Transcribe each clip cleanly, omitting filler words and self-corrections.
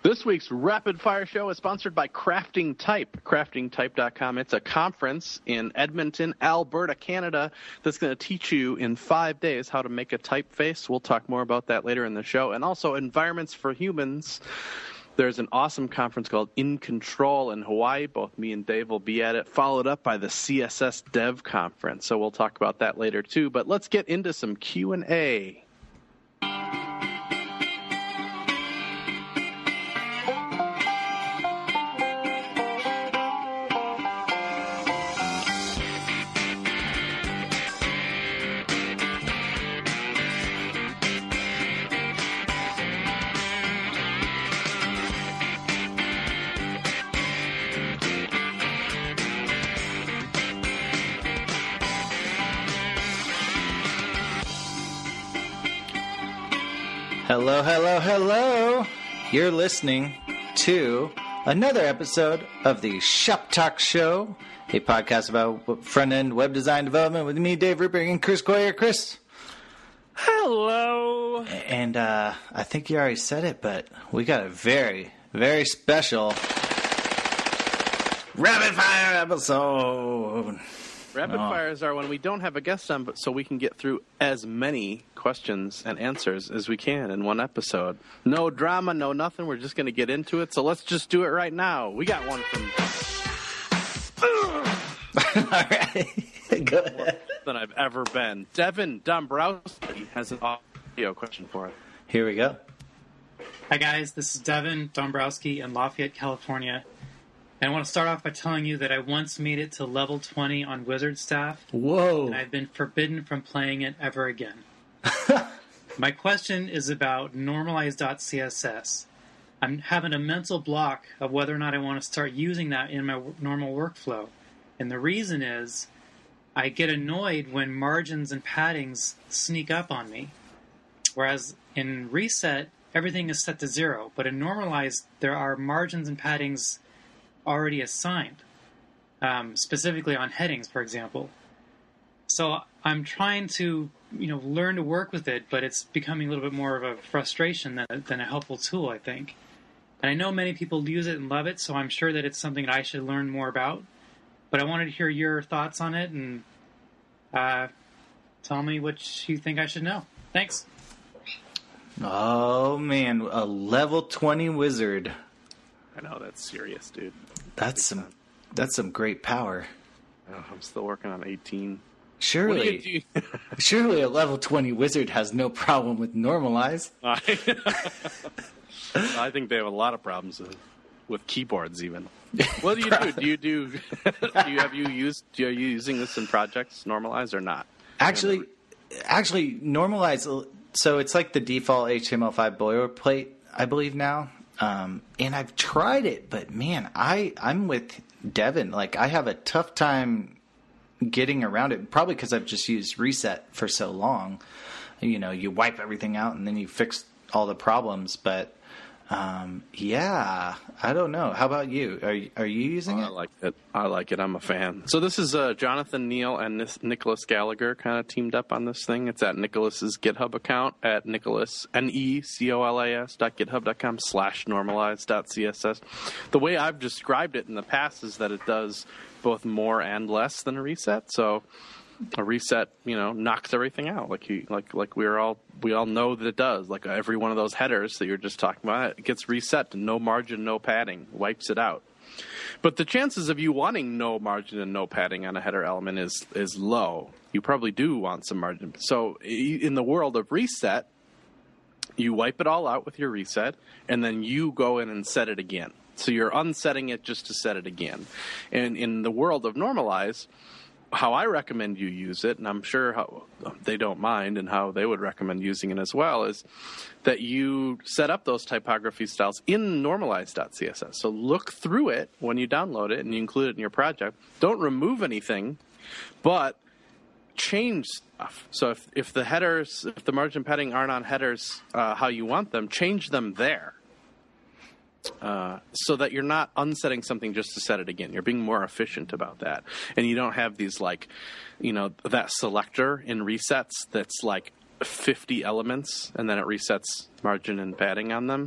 This week's Rapid Fire Show is sponsored by Crafting Type, craftingtype.com. It's a conference in Edmonton, Alberta, Canada, that's going to teach you in 5 days how to make a typeface. We'll talk more about that later in the show. And also Environments for Humans. There's an awesome conference called In Control in Hawaii. Both me and Dave will be at it, followed up by the CSS Dev Conference. So we'll talk about that later, too. But let's get into some Q&A. Hello, hello, hello. You're listening to another episode of the Shop Talk Show, a podcast about front-end web design development with me, Dave Rupert, and Chris Coyer. Chris. Hello. And I think you already said it, but we got a very, very special Rapid Fire episode. Rapid fires are when we don't have a guest on, but so we can get through as many questions and answers as we can in one episode. No drama, no nothing. We're just going to get into it. So let's just do it right now. We got one from... All right. Go ahead. Than I've ever been. Devin Dombrowski has an audio question for us. Here we go. Hi, guys. This is Devin Dombrowski in Lafayette, California. And I want to start off by telling you that I once made it to level 20 on Wizard Staff. Whoa. And I've been forbidden from playing it ever again. My question is about normalize.css. I'm having a mental block of whether or not I want to start using that in my normal workflow. And the reason is I get annoyed when margins and paddings sneak up on me. Whereas in Reset, everything is set to 0. But in Normalize, there are margins and paddings already assigned, specifically on headings, for example. So I'm trying to, learn to work with it, but it's becoming a little bit more of a frustration than a helpful tool, I think. And I know many people use it and love it, so I'm sure that it's something that I should learn more about. But I wanted to hear your thoughts on it and tell me what you think I should know. Thanks. Oh, man, a level 20 wizard. I know, that's serious, dude. That's some great power. Oh, I'm still working on 18. Surely a level 20 wizard has no problem with Normalize. I think they have a lot of problems with keyboards even. What do you do? Are you using this in projects, Normalize, or not? Actually, Normalize, so it's like the default HTML5 boilerplate, I believe now. And I've tried it, but man, I'm with Devin. Like, I have a tough time getting around it, probably because I've just used Reset for so long. You wipe everything out and then you fix all the problems. But yeah, I don't know. How about you? Are you using it? I like it. I'm a fan. So this is Jonathan Neal and Nicholas Gallagher kind of teamed up on this thing. It's at Nicholas's GitHub account at Nicholas, necolas.github.com/normalize.css. The way I've described it in the past is that it does both more and less than a reset. So a reset, knocks everything out. Like we all know that it does. Like every one of those headers that you're just talking about, it gets reset to no margin, no padding, wipes it out. But the chances of you wanting no margin and no padding on a header element is low. You probably do want some margin. So in the world of reset, you wipe it all out with your reset, and then you go in and set it again. So you're unsetting it just to set it again. And in the world of Normalize, how I recommend you use it, and I'm sure how they don't mind and how they would recommend using it as well, is that you set up those typography styles in normalize.css. So look through it when you download it and you include it in your project. Don't remove anything, but change stuff. So if the margin padding aren't on headers how you want them, change them there. So that you're not unsetting something just to set it again. You're being more efficient about that. And you don't have these that selector in resets that's like 50 elements and then it resets margin and padding on them.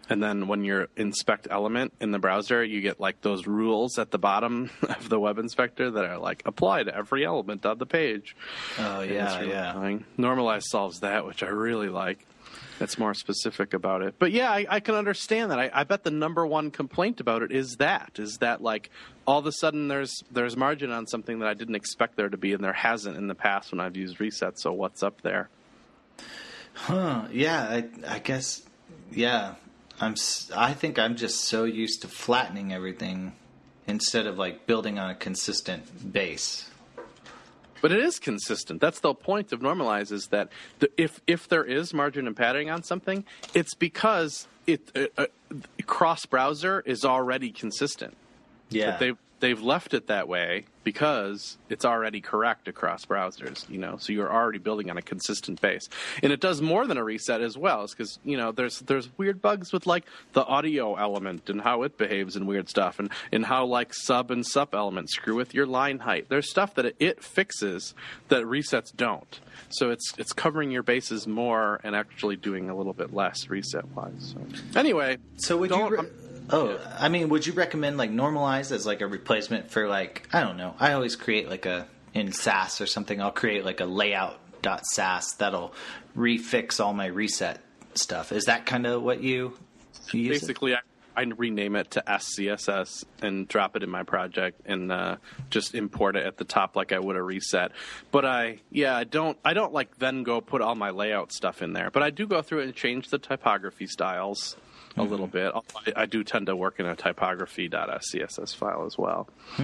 And then when you inspect element in the browser, you get like those rules at the bottom of the web inspector that are like apply to every element on the page. Oh, yeah. Annoying. Normalize solves that, which I really like. It's more specific about it. But yeah, I can understand that. I bet the number one complaint about it is that like all of a sudden there's margin on something that I didn't expect there to be, and there hasn't in the past when I've used reset. So what's up there? Huh. Yeah, I guess, yeah. I think I'm just so used to flattening everything instead of like building on a consistent base. But it is consistent. That's the point of normalize, is that if there is margin and padding on something, it's because cross-browser is already consistent. Yeah. But they've left it that way because it's already correct across browsers, so you're already building on a consistent base. And it does more than a reset as well, because, there's weird bugs with like the audio element and how it behaves and weird stuff, and how like sub and sup elements screw with your line height. There's stuff that it fixes that resets don't. So it's covering your bases more and actually doing a little bit less reset-wise. So anyway, so would you... I mean, would you recommend like normalize as like a replacement for like, I don't know, I always create like in SAS or something, I'll create like a layout.sas that'll refix all my reset stuff. Is that kind of what you use? Basically, I rename it to SCSS and drop it in my project and just import it at the top like I would a reset. But I don't like then go put all my layout stuff in there. But I do go through it and change the typography styles a little bit. I do tend to work in a typography.scss file as well.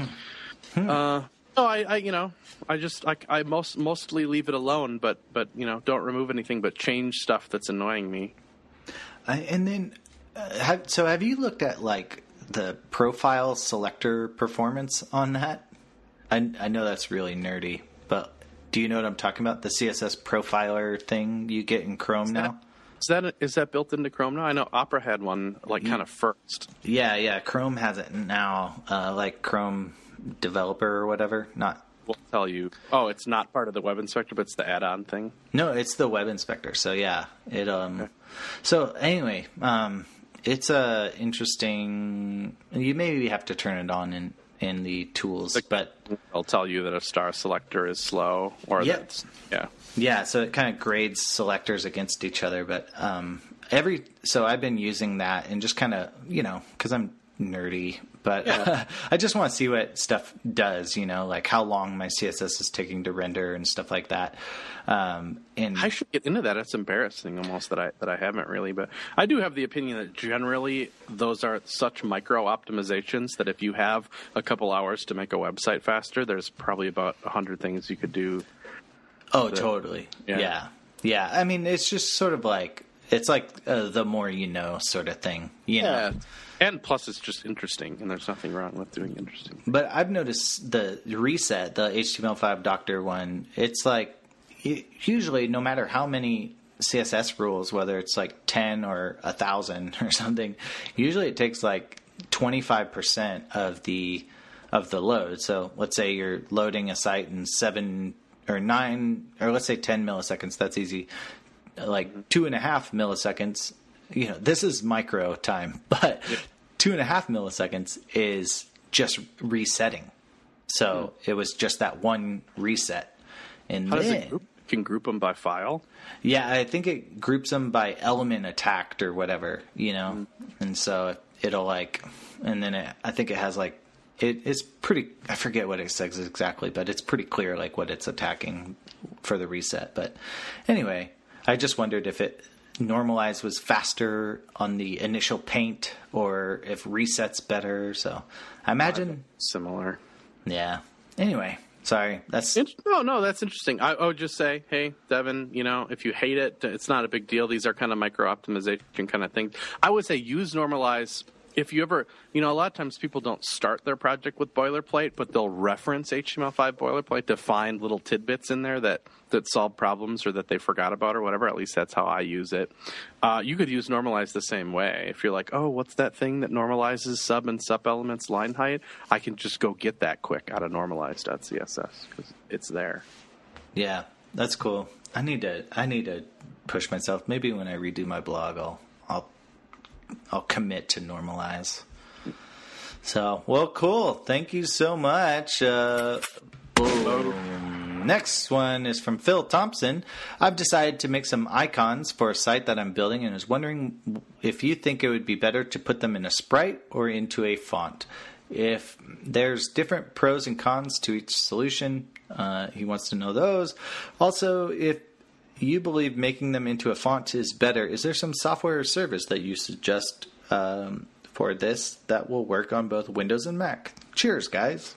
I mostly leave it alone, but don't remove anything, but change stuff that's annoying me. And then, have you looked at like the profile selector performance on that? I know that's really nerdy, but do you know what I'm talking about? The CSS profiler thing you get in Chrome now? Is that built into Chrome now? I know Opera had one kind of first. Yeah. Chrome has it now, like Chrome Developer or whatever. We'll tell you. Oh, it's not part of the Web Inspector, but it's the add-on thing. No, it's the Web Inspector. So yeah, it. Okay. So anyway, it's interesting. You maybe have to turn it on in the tools, but I'll tell you that a star selector is slow, or yeah. So it kind of grades selectors against each other, but so I've been using that and just kind of because I'm nerdy, but I just want to see what stuff does, like how long my CSS is taking to render and stuff like that. And I should get into that. It's embarrassing almost that I haven't really, but I do have the opinion that generally those are such micro optimizations that if you have a couple hours to make a website faster, there's probably about 100 things you could do. Oh, totally. Yeah. I mean, it's just sort of like, it's like the more you know sort of thing, you know. And plus, it's just interesting, and there's nothing wrong with doing interesting. But I've noticed the reset, the HTML5 Doctor one, it's like, usually no matter how many CSS rules, whether it's like 10 or 1,000 or something, usually it takes like 25% of the load. So let's say you're loading a site in 7 or 9, or let's say 10 milliseconds. That's easy. Like 2.5 milliseconds. This is micro time, but 2.5 milliseconds is just resetting. So it was just that one reset. And how does it group? Can group them by file? Yeah, I think it groups them by element attacked or whatever, And so it'll and then I think it has it's pretty, I forget what it says exactly, but it's pretty clear what it's attacking for the reset. But anyway, I just wondered if it normalize was faster on the initial paint or if reset's better. So I imagine similar. Yeah. Anyway, sorry. That's no, that's interesting. I would just say, hey, Devin, if you hate it, it's not a big deal. These are kind of micro optimization kind of things. I would say use normalize. If you ever, a lot of times people don't start their project with boilerplate, but they'll reference HTML5 boilerplate to find little tidbits in there that solve problems or that they forgot about or whatever. At least that's how I use it. You could use normalize the same way. If you're like, oh, what's that thing that normalizes sub and sup elements line height? I can just go get that quick out of normalize.css because it's there. Yeah, that's cool. I need to push myself. Maybe when I redo my blog, I'll I'll commit to normalize. So, well, cool. Thank you so much. Boom. Next one is from Phil Thompson. I've decided to make some icons for a site that I'm building and was wondering if you think it would be better to put them in a sprite or into a font. If there's different pros and cons to each solution, he wants to know those. Also, if you believe making them into a font is better, is there some software or service that you suggest for this that will work on both Windows and Mac? Cheers, guys.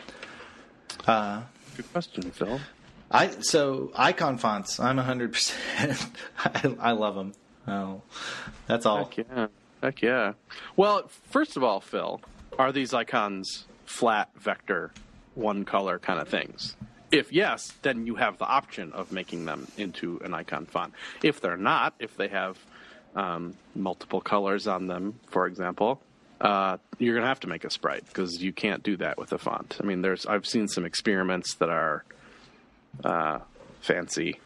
Good question, Phil. So icon fonts, I'm 100%. I love them. Oh, that's all. Heck yeah. Well, first of all, Phil, are these icons flat, vector, one color kind of things? If yes, then you have the option of making them into an icon font. If they're not, if they have multiple colors on them, for example, you're going to have to make a sprite because you can't do that with a font. I mean, I've seen some experiments that are fancy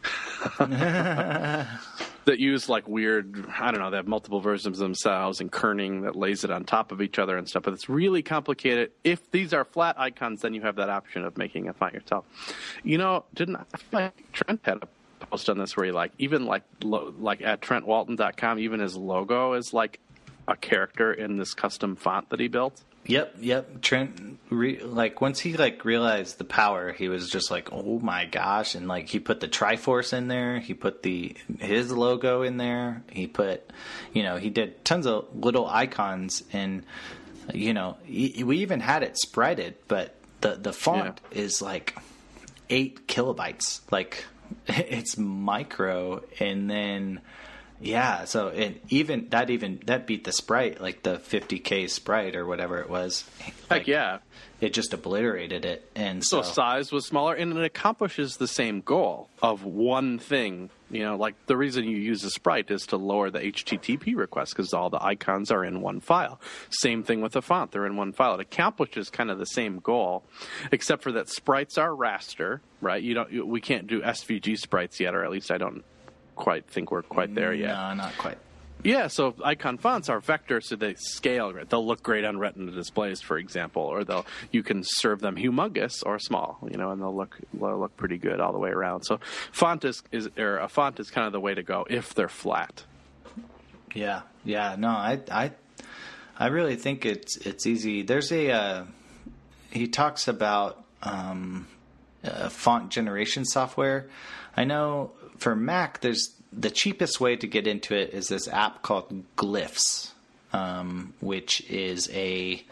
that use like weird, I don't know, they have multiple versions of themselves and kerning that lays it on top of each other and stuff, but it's really complicated. If these are flat icons, then you have that option of making a font yourself. You know, I feel like Trent had a post on this where he even like at TrentWalton.com, even his logo is like a character in this custom font that he built. Yep. Trent, once he realized the power, he was just like, oh my gosh. And he put the Triforce in there. He put his logo in there. He put, he did tons of little icons and, we even had it sprited, but the font is 8 kilobytes. It's micro. And then, yeah, so that beat the sprite, the 50K sprite or whatever it was. Heck yeah. It just obliterated it. And so size was smaller, and it accomplishes the same goal of one thing. The reason you use a sprite is to lower the HTTP request because all the icons are in one file. Same thing with a font. They're in one file. It accomplishes kind of the same goal, except for that sprites are raster, right? We can't do SVG sprites yet, or at least I don't quite think we're quite there yet. No, not quite. Yeah, so icon fonts are vector, so they scale. They'll look great on Retina displays, for example, or you can serve them humongous or small, and they'll look pretty good all the way around. So a font is kind of the way to go if they're flat. Yeah. No, I really think it's easy. There's he talks about font generation software. I know for Mac, the cheapest way to get into it is this app called Glyphs, which is it's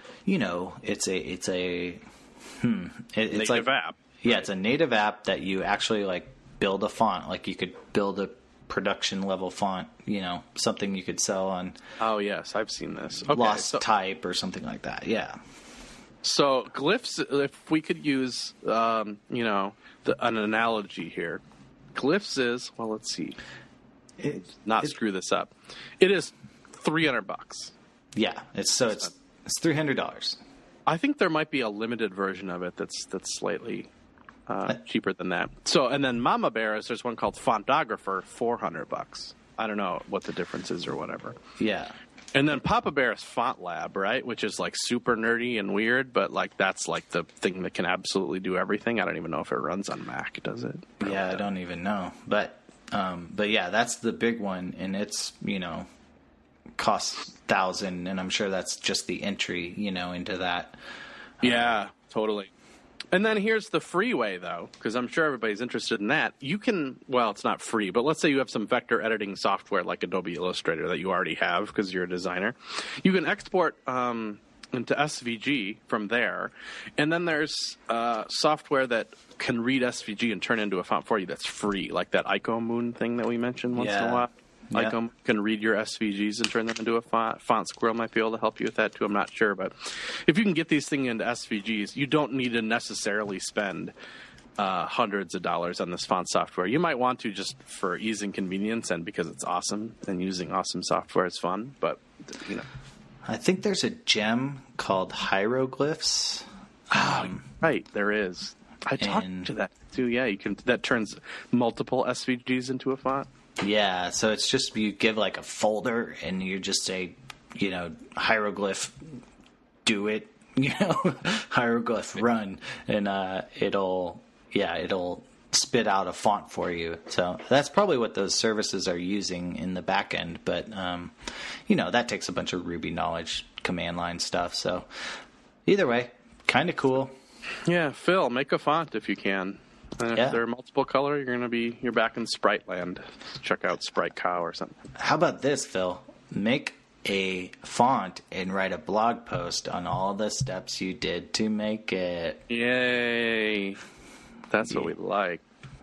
a native app. Yeah, it's a native app that you actually build a font. You could build a production level font, something you could sell on. Oh yes, I've seen this. Okay, Lost Type or something like that. Yeah. So Glyphs, if we could use, an analogy here. Glyphs is, well, let's see. Screw this up. It is $300. Yeah, it's $300. I think there might be a limited version of it that's slightly cheaper than that. So, and then Mama Bear there's one called Fontographer, $400. I don't know what the difference is or whatever. Yeah. And then Papa Bear is Font Lab, right? Which is super nerdy and weird, but that's the thing that can absolutely do everything. I don't even know if it runs on Mac, does it? Yeah, I don't even know. But yeah, that's the big one, and it's costs $1,000, and I'm sure that's just the entry, into that. Yeah, totally. And then here's the free way, though, because I'm sure everybody's interested in that. You can, well, it's not free, but let's say you have some vector editing software like Adobe Illustrator that you already have because you're a designer. You can export into SVG from there, and then there's software that can read SVG and turn it into a font for you that's free, like that IcoMoon thing that we mentioned once in a while. Icom can read your SVGs and turn them into a font. Font Squirrel might be able to help you with that too. I'm not sure, but if you can get these things into SVGs, you don't need to necessarily spend hundreds of dollars on this font software. You might want to just for ease and convenience, and because it's awesome and using awesome software is fun. But I think there's a gem called Hieroglyphs. Right, there is. I talked to that too. Yeah, you can. That turns multiple SVGs into a font. Yeah, so it's just you give like a folder and you just say, hieroglyph, do it, hieroglyph run, and it'll spit out a font for you. So that's probably what those services are using in the back end. But that takes a bunch of Ruby knowledge, command line stuff. So either way, kind of cool. Yeah, Phil, make a font if you can. And if they're multiple color, you're back in Sprite land. Check out Sprite Cow or something. How about this, Phil? Make a font and write a blog post on all the steps you did to make it. Yay! That's what we like.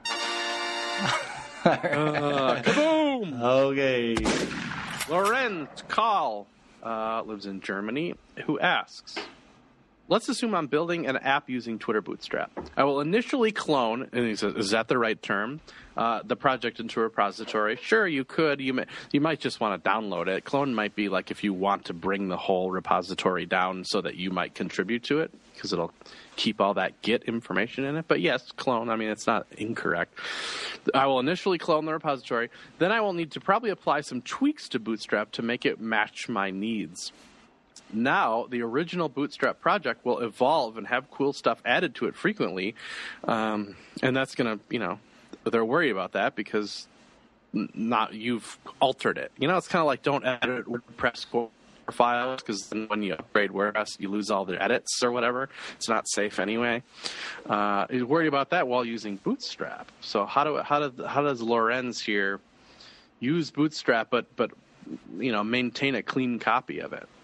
Kaboom! Okay. Lorenz Kahl lives in Germany, who asks, let's assume I'm building an app using Twitter Bootstrap. I will initially clone, and he says, is that the right term? The project into a repository. Sure, you could. You might just want to download it. Clone might be like if you want to bring the whole repository down so that you might contribute to it, because it'll keep all that Git information in it. But yes, clone. I mean, it's not incorrect. I will initially clone the repository. Then I will need to probably apply some tweaks to Bootstrap to make it match my needs. Now, the original Bootstrap project will evolve and have cool stuff added to it frequently. And that's going to, they're worried about that because you've altered it. It's kind of like don't edit WordPress core files because then when you upgrade WordPress, you lose all the edits or whatever. It's not safe anyway. He's worried about that while using Bootstrap. So how does Lorenz here use Bootstrap but maintain a clean copy of it?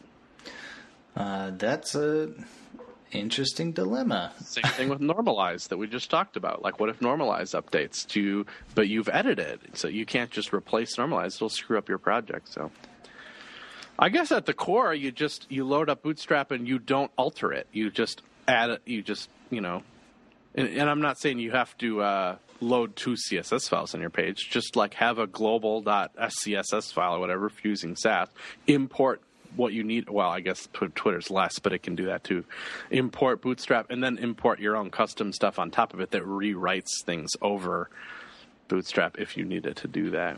That's a interesting dilemma. Same thing with Normalize that we just talked about. Like, what if Normalize updates but you've edited, so you can't just replace Normalize. It'll screw up your project. So, I guess at the core, you load up Bootstrap and you don't alter it. You just add it. You just and I'm not saying you have to load 2 CSS files on your page. Just like have a global.scss file or whatever if using Sass. Import what you need. Well, I guess Twitter's less, but it can do that too. Import Bootstrap and then import your own custom stuff on top of it that rewrites things over Bootstrap if you needed to do that.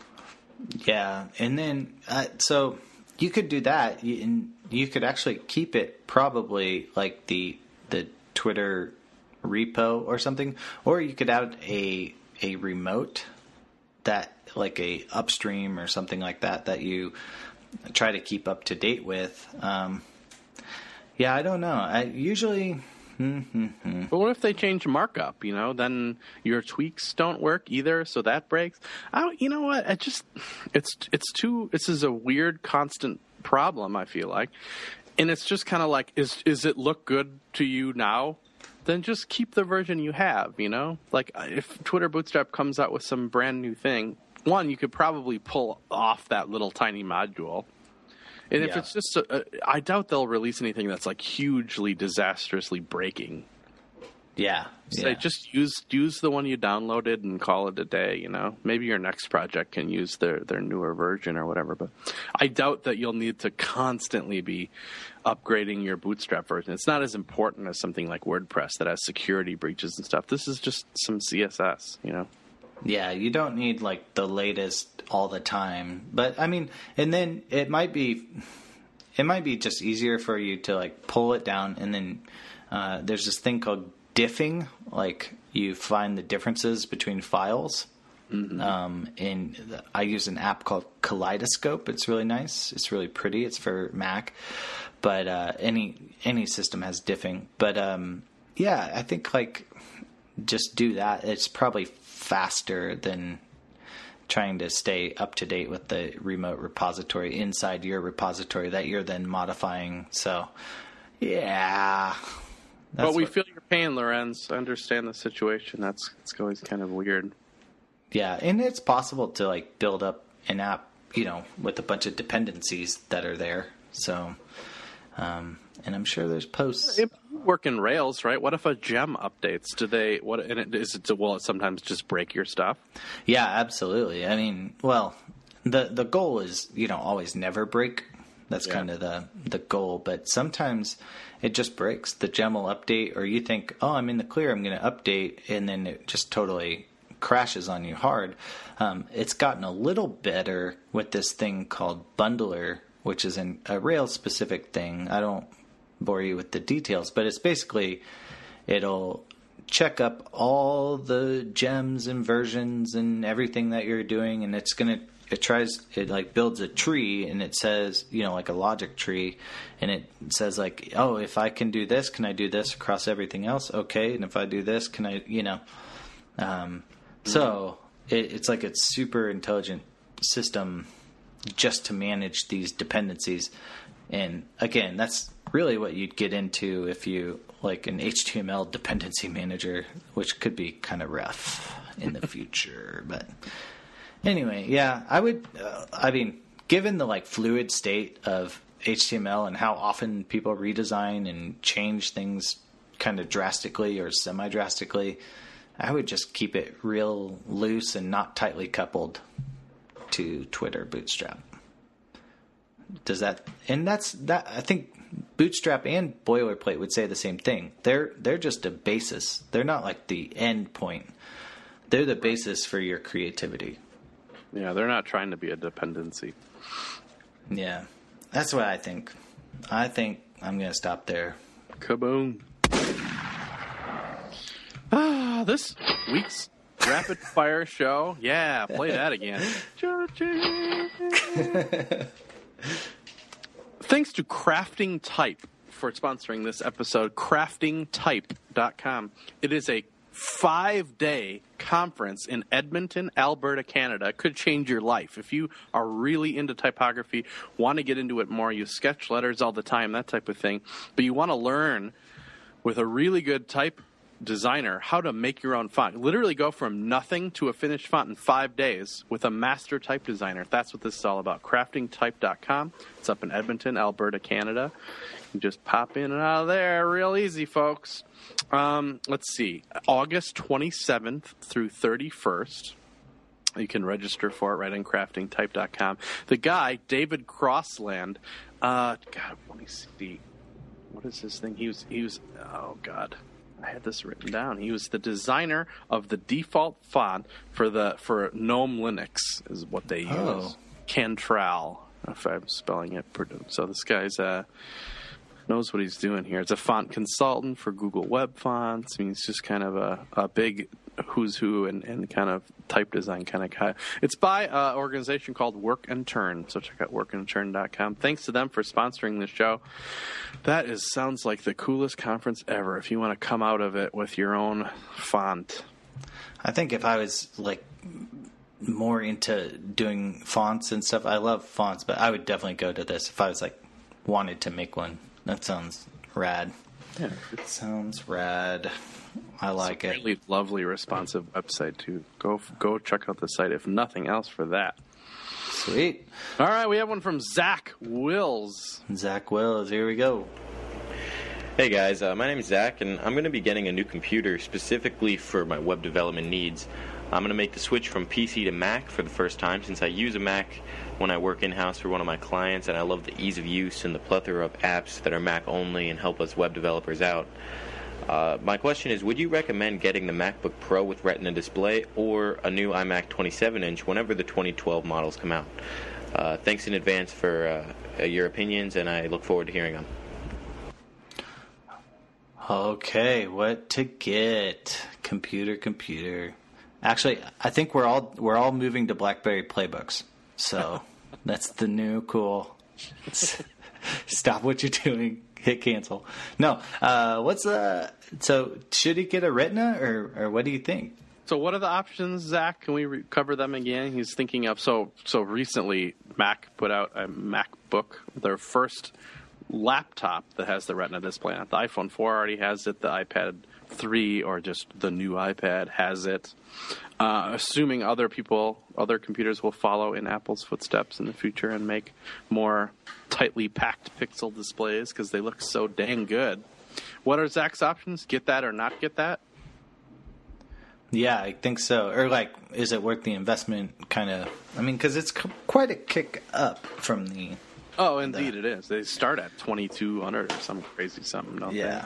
Yeah, and then so you could do that. You could actually keep it probably like the Twitter repo or something, or you could add a remote that like a upstream or something like that you try to keep up to date with. I don't know. I usually. But what if they change markup? Then your tweaks don't work either, so that breaks. You know what? It's too. This is a weird, constant problem. I feel like, and it's just kind of like, is it look good to you now? Then just keep the version you have. Like if Twitter Bootstrap comes out with some brand new thing. One, you could probably pull off that little tiny module. And if it's just, I doubt they'll release anything that's like hugely disastrously breaking. Yeah. So just use the one you downloaded and call it a day, Maybe your next project can use their newer version or whatever. But I doubt that you'll need to constantly be upgrading your Bootstrap version. It's not as important as something like WordPress that has security breaches and stuff. This is just some CSS, Yeah, you don't need like the latest all the time. But I mean, and then it might be just easier for you to like pull it down and then there's this thing called diffing, like you find the differences between files. Mm-hmm. And I use an app called Kaleidoscope. It's really nice. It's really pretty. It's for Mac, but any system has diffing. But I think like just do that. It's probably faster than trying to stay up to date with the remote repository inside your repository that you're then modifying. So, yeah. But we feel your pain, Lorenz. I understand the situation. It's always kind of weird. Yeah, and it's possible to like build up an app, with a bunch of dependencies that are there. So, and I'm sure there's posts. It work in Rails, right? What if a gem updates? Will it sometimes just break your stuff? Yeah, absolutely. I mean, well, the goal is, always never break. That's kind of the goal. But sometimes it just breaks. The gem will update, or you think, oh, I'm in the clear, I'm going to update, and then it just totally crashes on you hard. It's gotten a little better with this thing called Bundler, which is a Rails-specific thing. I don't bore you with the details, but it's basically, it'll check up all the gems and versions and everything that you're doing, and it like builds a tree, and it says, like a logic tree, and it says like, oh, if I can do this, can I do this across everything else? Okay. And if I do this, can I, so it's like a super intelligent system just to manage these dependencies. And again, that's really what you'd get into if you like an HTML dependency manager, which could be kind of rough in the future, but anyway, yeah, I would. Given the like fluid state of HTML and how often people redesign and change things kind of drastically or semi-drastically, I would just keep it real loose and not tightly coupled to Twitter Bootstrap. Does that? And that's that. I think Bootstrap and Boilerplate would say the same thing. They're just a basis. They're not like the end point. They're the basis for your creativity. Yeah, they're not trying to be a dependency. Yeah, that's what I think. I think I'm going to stop there. Kaboom. This week's rapid fire show. Yeah, play that again. Thanks to Crafting Type for sponsoring this episode. CraftingType.com. It is a 5-day conference in Edmonton, Alberta, Canada. It could change your life. If you are really into typography, want to get into it more, you sketch letters all the time, that type of thing, but you want to learn with a really good type designer how to make your own font. Literally go from nothing to a finished font in 5 days with a master type designer. That's what this is all about. CraftingType.com. It's up in Edmonton, Alberta, Canada. You just pop in and out of there. Real easy, folks. Let's see. August 27th through 31st. You can register for it right on CraftingType.com. The guy, David Crossland, God, let me see. What is this thing? He was, oh, God. I had this written down. He was the designer of the default font for GNOME Linux, is what they use. Oh. Cantral, if I'm spelling it. So this guy's knows what he's doing here. It's a font consultant for Google Web Fonts. I mean, he's just kind of a big who's who and kind of type design kind of guy. It's by an organization called Work and Turn, so check out workandturn.com. Thanks to them for sponsoring this show. That sounds like the coolest conference ever if you want to come out of it with your own font. I think if I was like more into doing fonts and stuff, I love fonts, but I would definitely go to this if I was like wanted to make one. That sounds rad. Yeah, it sounds rad. I like it. Really lovely, responsive website too. Go check out the site if nothing else for that. Sweet. All right, we have one from Zach Wills. Zach Wills, here we go. Hey guys, my name is Zach, and I'm going to be getting a new computer specifically for my web development needs. I'm going to make the switch from PC to Mac for the first time since I use a Mac when I work in-house for one of my clients, and I love the ease of use and the plethora of apps that are Mac only and help us web developers out. My question is, would you recommend getting the MacBook Pro with Retina display or a new iMac 27-inch whenever the 2012 models come out? Thanks in advance for your opinions, and I look forward to hearing them. Okay, what to get? Computer. Actually, I think we're all moving to BlackBerry Playbooks. So that's the new cool. Stop what you're doing. Hit cancel. No, so should he get a Retina or what do you think? So what are the options, Zach? Can we cover them again? He's thinking of, so recently Mac put out a MacBook, their first laptop that has the Retina display on it. The iPhone 4 already has it. The iPad 3 or just the new iPad has it. Assuming other computers will follow in Apple's footsteps in the future and make more tightly packed pixel displays because they look so dang good. What are Zach's options? Get that or not get that? Yeah, I think so. Or is it worth the investment? Kind of. I mean, because it's quite a kick up from the. Oh, indeed it is. They start at $2,200 or some crazy something, don't they?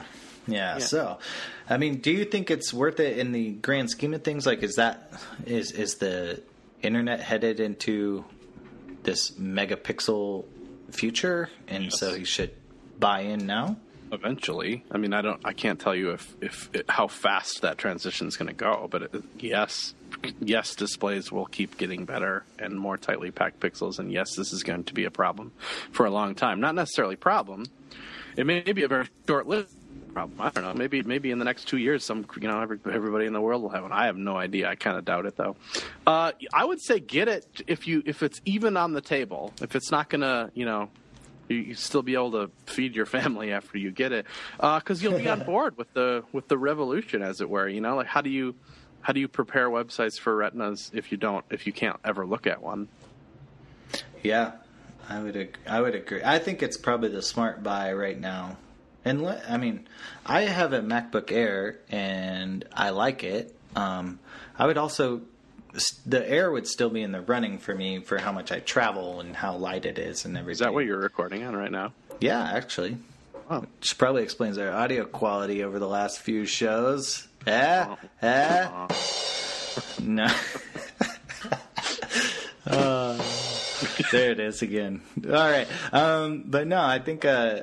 Yeah. So, I mean, do you think it's worth it in the grand scheme of things? Like, is the internet headed into this megapixel future, and so he should buy in now? Eventually. I mean, I can't tell you how fast that transition is going to go, but yes, displays will keep getting better and more tightly packed pixels, and yes, this is going to be a problem for a long time. Not necessarily problem. It may be a very short-lived problem. I don't know. Maybe in the next 2 years, everybody in the world will have one. I have no idea. I kind of doubt it, though. I would say get it if it's even on the table. If it's not going to, you still be able to feed your family after you get it, because you'll be on board with the revolution, as it were. Like how do you prepare websites for Retinas if you can't ever look at one? Yeah, I would agree. I think it's probably the smart buy right now. And I mean, I have a MacBook Air and I like it. I would also. The Air would still be in the running for me for how much I travel and how light it is and everything. Is that what you're recording on right now? Yeah, actually. Oh. Which probably explains our audio quality over the last few shows. No. There it is again. All right. But no, I think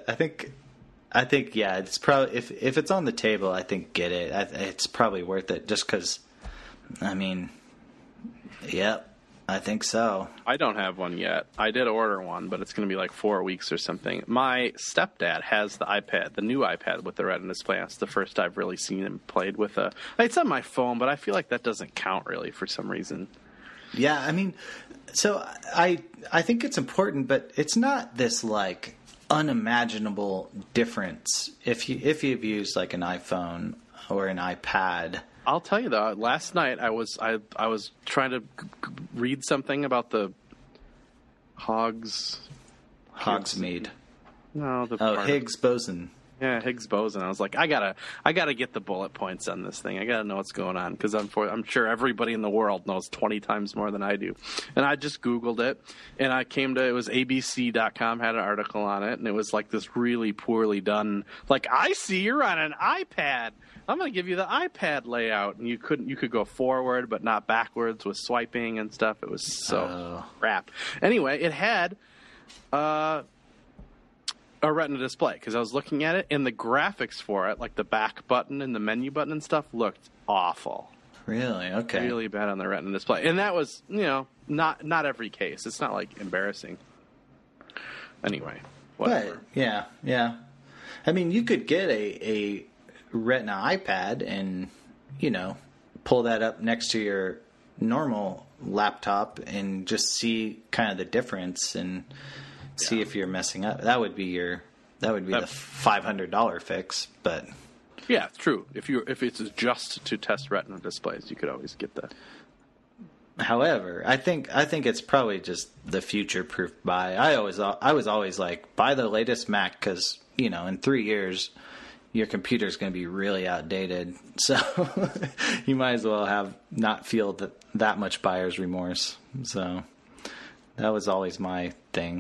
yeah, it's probably if it's on the table, I think get it. It's probably worth it just because, I mean. Yep, I think so. I don't have one yet. I did order one, but it's going to be like 4 weeks or something. My stepdad has the iPad, the new iPad with the Retina display. It's the first I've really seen him played with it's on my phone, but I feel like that doesn't count really for some reason. Yeah, I mean, so I think it's important, but it's not this like unimaginable difference if you've used like an iPhone or an iPad. I'll tell you though, last night I was trying to read something about the Hogsmeade. No, Higgs boson. Yeah, Higgs boson. I was like, I gotta get the bullet points on this thing. I gotta know what's going on because I'm sure everybody in the world knows 20 times more than I do. And I just Googled it, and I came to it was ABC.com had an article on it, and it was like this really poorly done. Like, I see you're on an iPad. I'm going to give you the iPad layout, and you could go forward but not backwards with swiping and stuff. It was so crap. Anyway, it had a Retina display because I was looking at it, and the graphics for it, like the back button and the menu button and stuff, looked awful. Really? Okay. Really bad on the Retina display, and that was not every case. It's not like embarrassing. Anyway, whatever. But, yeah. I mean, you could get a Retina iPad and pull that up next to your normal laptop and just see kind of the difference and see if you're messing up. That would be the $500 fix, but yeah, true. If it's just to test Retina displays, you could always get that. However, I think it's probably just the future-proof buy. I was always like, buy the latest Mac because in 3 years your computer is going to be really outdated, so you might as well not feel that much buyer's remorse. So that was always my thing.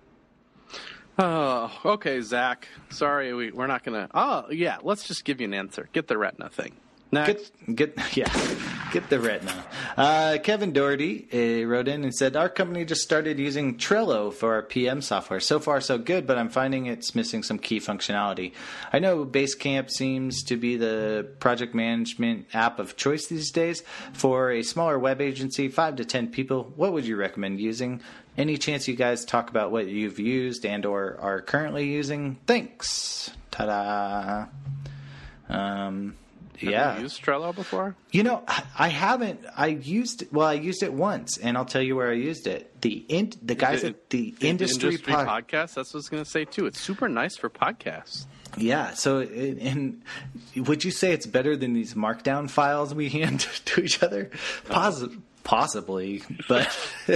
Oh, okay, Zach. Sorry, we're not going to. Oh, yeah. Let's just give you an answer. Get the Retina thing. Next. Get the Retina. Kevin Doherty wrote in and said, our company just started using Trello for our PM software. So far, so good, but I'm finding it's missing some key functionality. I know Basecamp seems to be the project management app of choice these days. For a smaller web agency, 5 to 10 people, what would you recommend using? Any chance you guys talk about what you've used and or are currently using? Thanks. Ta-da. Have you used Trello before? I haven't. I used it once, and I'll tell you where I used it. The guys at the Industry Podcast. That's what I was going to say too. It's super nice for podcasts. Yeah. So, and would you say it's better than these Markdown files we hand to each other? Possibly, but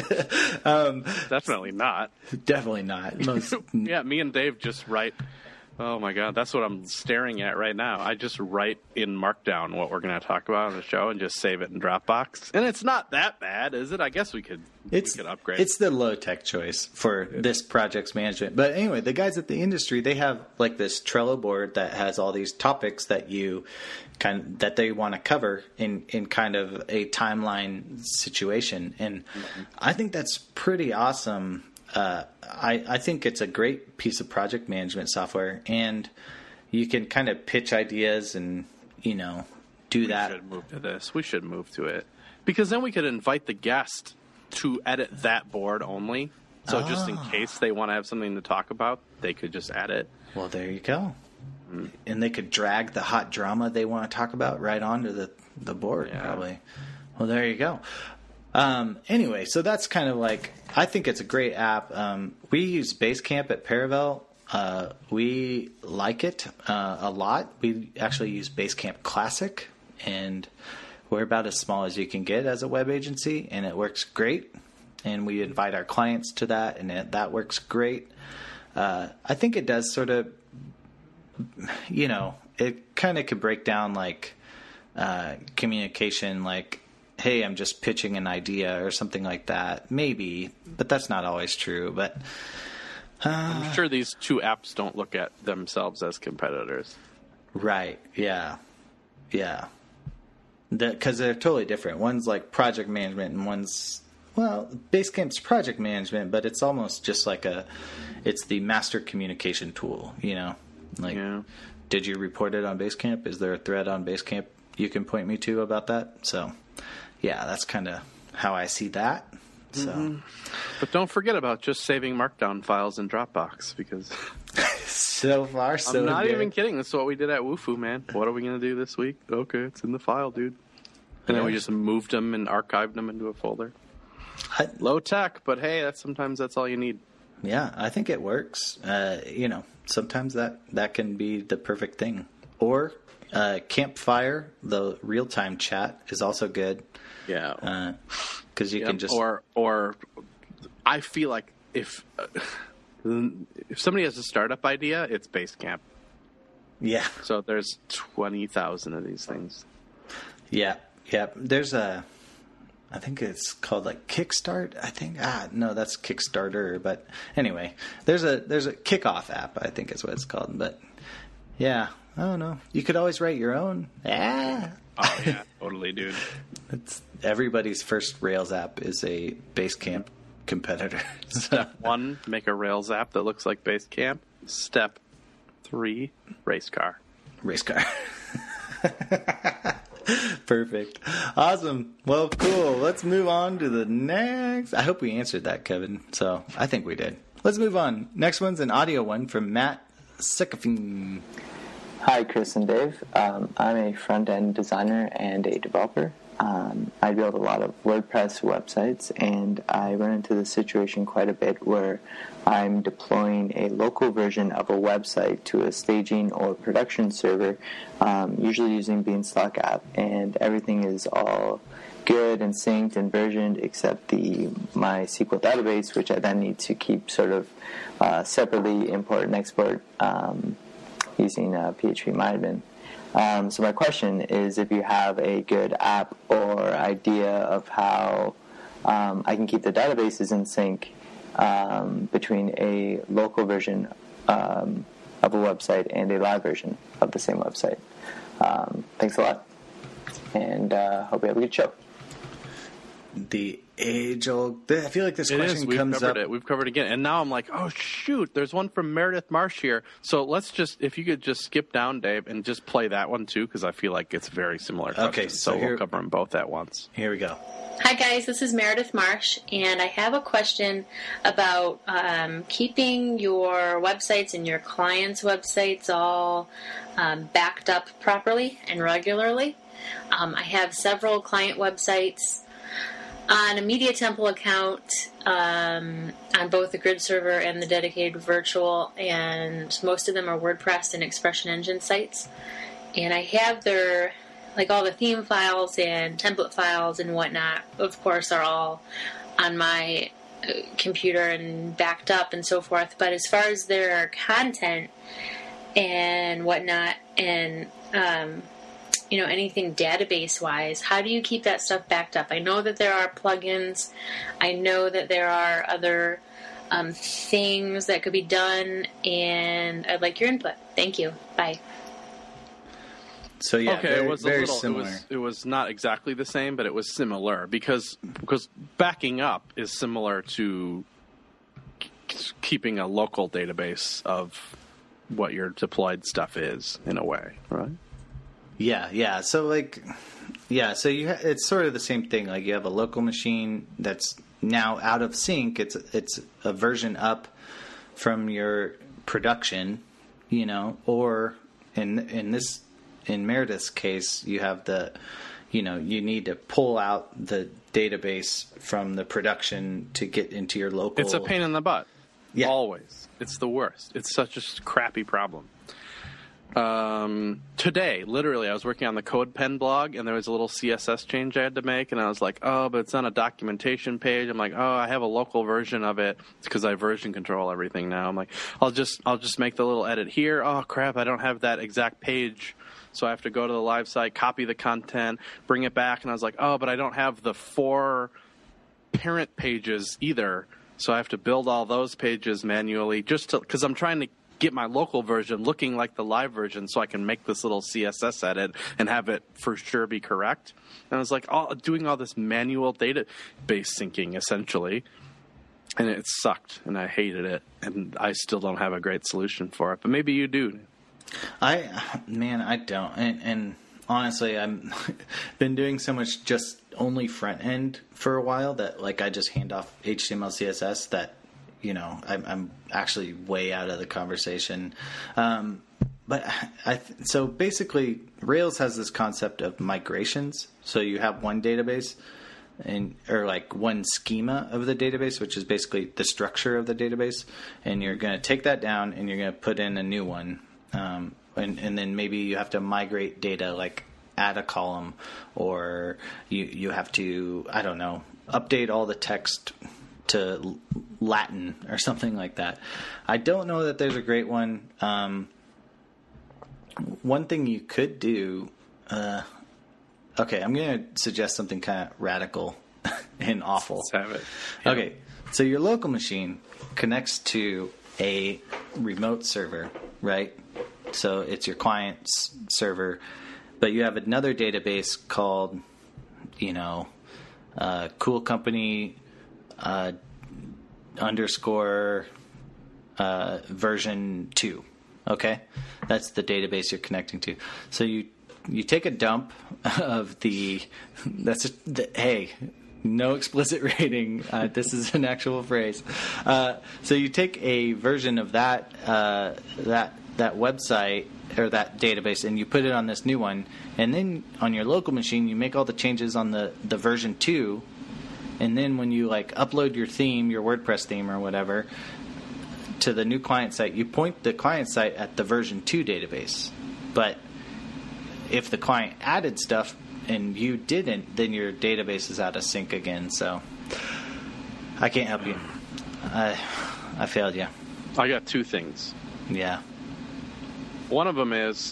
definitely not. Definitely not. Yeah, me and Dave just write Oh my god, that's what I'm staring at right now. I just write in Markdown what we're going to talk about on the show and just save it in Dropbox. And it's not that bad, is it? I guess we could upgrade. It's the low tech choice for this project's management. But anyway, the guys at the industry, they have like this Trello board that has all these topics that that they want to cover in kind of a timeline situation. And I think that's pretty awesome. I think it's a great piece of project management software, and you can kind of pitch ideas and, do that. We should move to this. We should move to it. Because then we could invite the guest to edit that board only. So just in case they want to have something to talk about, they could just add it. Well, there you go. And they could drag the hot drama they want to talk about right onto the board, probably. Well, there you go. Anyway, so that's kind of like, I think it's a great app. We use Basecamp at Paravel. We like it a lot. We actually use Basecamp Classic, and we're about as small as you can get as a web agency, and it works great. And we invite our clients to that, and that works great. I think it does sort of, it kind of could break down like communication, like, hey, I'm just pitching an idea or something like that. Maybe, but that's not always true. But I'm sure these two apps don't look at themselves as competitors. Right, yeah. Because they're totally different. One's like project management and one's, Basecamp's project management, but it's almost just like it's the master communication tool, Did you report it on Basecamp? Is there a thread on Basecamp you can point me to about that? So, yeah, that's kind of how I see that. So, But don't forget about just saving Markdown files in Dropbox, because so far, so I'm not good. even kidding. That's what we did at Wufoo, man. What are we going to do this week? Okay, it's in the file, dude. And then we just moved them and archived them into a folder. Low tech, but hey, sometimes that's all you need. Yeah, I think it works. Sometimes that can be the perfect thing. Or Campfire, the real-time chat, is also good. Yeah, because you can just or I feel like if somebody has a startup idea, it's Basecamp. Yeah. So there's 20,000 of these things. Yeah. There's I think it's called like Kickstart. I think no, that's Kickstarter. But anyway, there's a Kickoff app. I think is what it's called. But yeah, I don't know. You could always write your own. Oh yeah, totally, dude. It's everybody's first Rails app is a Basecamp competitor. Step 1, make a Rails app that looks like Basecamp. Step 3, race car. Perfect. Awesome. Well, cool. Let's move on to the next. I hope we answered that, Kevin. So I think we did. Let's move on. Next one's an audio one from Matt Sikafin. Hi, Chris and Dave. I'm a front-end designer and a developer. I build a lot of WordPress websites, and I run into this situation quite a bit where I'm deploying a local version of a website to a staging or production server, usually using Beanstalk app, and everything is all good and synced and versioned except the MySQL database, which I then need to keep sort of separately import and export using PHP MyAdmin. So my question is if you have a good app or idea of how I can keep the databases in sync between a local version of a website and a live version of the same website. Thanks a lot, and hope you have a good show. The age-old... I feel like this question comes up... We've covered it again. And now I'm like, oh, shoot, there's one from Meredith Marsh here. So let's just, if you could just skip down, Dave, and just play that one, too, because I feel like it's very similar. Okay, so we'll cover them both at once. Here we go. Hi, guys. This is Meredith Marsh, and I have a question about keeping your websites and your clients' websites all backed up properly and regularly. I have several client websites on a Media Temple account on both the grid server and the dedicated virtual, and most of them are WordPress and Expression Engine sites. And I have their, like, all the theme files and template files and whatnot, of course, are all on my computer and backed up and so forth. But as far as their content, and whatnot, and anything database wise, how do you keep that stuff backed up? I know that there are plugins. I know that there are other things that could be done, and I'd like your input. Thank you. Bye. So yeah, okay, very similar. It was not exactly the same, but it was similar because backing up is similar to keeping a local database of what your deployed stuff is in a way, right? Yeah. So it's sort of the same thing. Like you have a local machine that's now out of sync. It's a version up from your production, or in Meredith's case, you have you need to pull out the database from the production to get into your local. It's a pain in the butt. Yeah. Always. It's the worst. It's such a crappy problem. Today, literally, I was working on the CodePen blog, and there was a little CSS change I had to make, and I was like, oh, but it's on a documentation page. I'm like, oh, I have a local version of it. It's because I version control everything now. I'm like, I'll just make the little edit here. Oh, crap, I don't have that exact page. So I have to go to the live site, copy the content, bring it back, and I was like, oh, but I don't have the 4 parent pages either. So I have to build all those pages manually because I'm trying to get my local version looking like the live version so I can make this little CSS edit and have it for sure be correct. And I was like, doing all this manual database syncing essentially. And it sucked, and I hated it, and I still don't have a great solution for it. But maybe you do. I don't. And honestly, I'm been doing so much just only front end for a while that like I just hand off HTML, CSS that, I'm actually way out of the conversation. So basically Rails has this concept of migrations. So you have one database or like one schema of the database, which is basically the structure of the database. And you're going to take that down and you're going to put in a new one. And then maybe you have to migrate data, like add a column, or you have to, I don't know, update all the text to Latin or something like that. I don't know that there's a great one. One thing you could do, okay, I'm going to suggest something kind of radical and awful. Let's have it. Yeah. Okay, so your local machine connects to a remote server, right? So it's your client's server, but you have another database called, Cool Company _ version 2. Okay, that's the database you're connecting to. So you take a dump of hey, no explicit rating. This is an actual phrase. So you take a version of that website or that database and you put it on this new one, and then on your local machine you make all the changes on the version 2, and then when you like upload your theme, your WordPress theme or whatever, to the new client site, you point the client site at the version 2 database. But if the client added stuff and you didn't, then your database is out of sync again. So I can't help you. I failed you. I got 2 things. Yeah. One of them is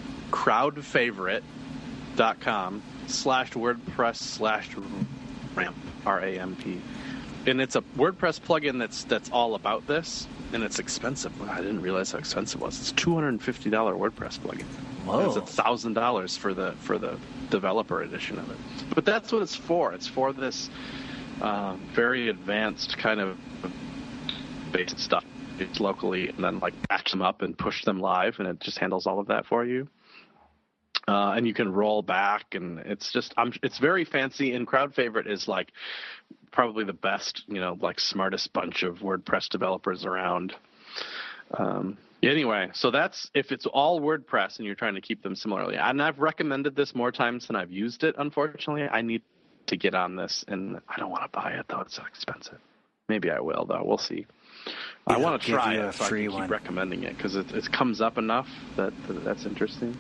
crowdfavorite.com/WordPress/ramp, RAMP. And it's a WordPress plugin that's all about this, and it's expensive. I didn't realize how expensive it was. It's $250 WordPress plugin. Whoa. It's $1,000 for the developer edition of it. But that's what it's for. It's for this very advanced kind of basic stuff. It's locally, and then like batch them up and push them live, and it just handles all of that for you. And you can roll back, and it's just it's very fancy. And Crowd Favorite is like probably the best, like smartest bunch of WordPress developers around. Anyway, so that's if it's all WordPress and you're trying to keep them similarly. And I've recommended this more times than I've used it. Unfortunately, I need to get on this, and I don't want to buy it though. It's so expensive. Maybe I will though. We'll see. I want to give try you a it, so I free can one. keep recommending it because it comes up enough that's interesting.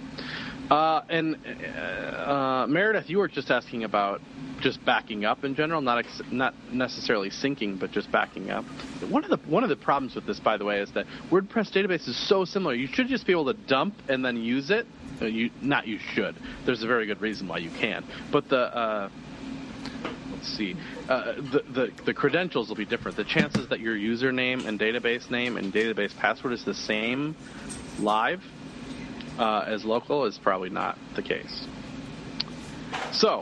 Meredith, you were just asking about just backing up in general, not necessarily syncing, but just backing up. One of the problems with this, by the way, is that WordPress database is so similar. You should just be able to dump and then use it. You should. There's a very good reason why you can. But the let's see, the credentials will be different. The chances that your username and database name and database password is the same live as local is probably not the case. So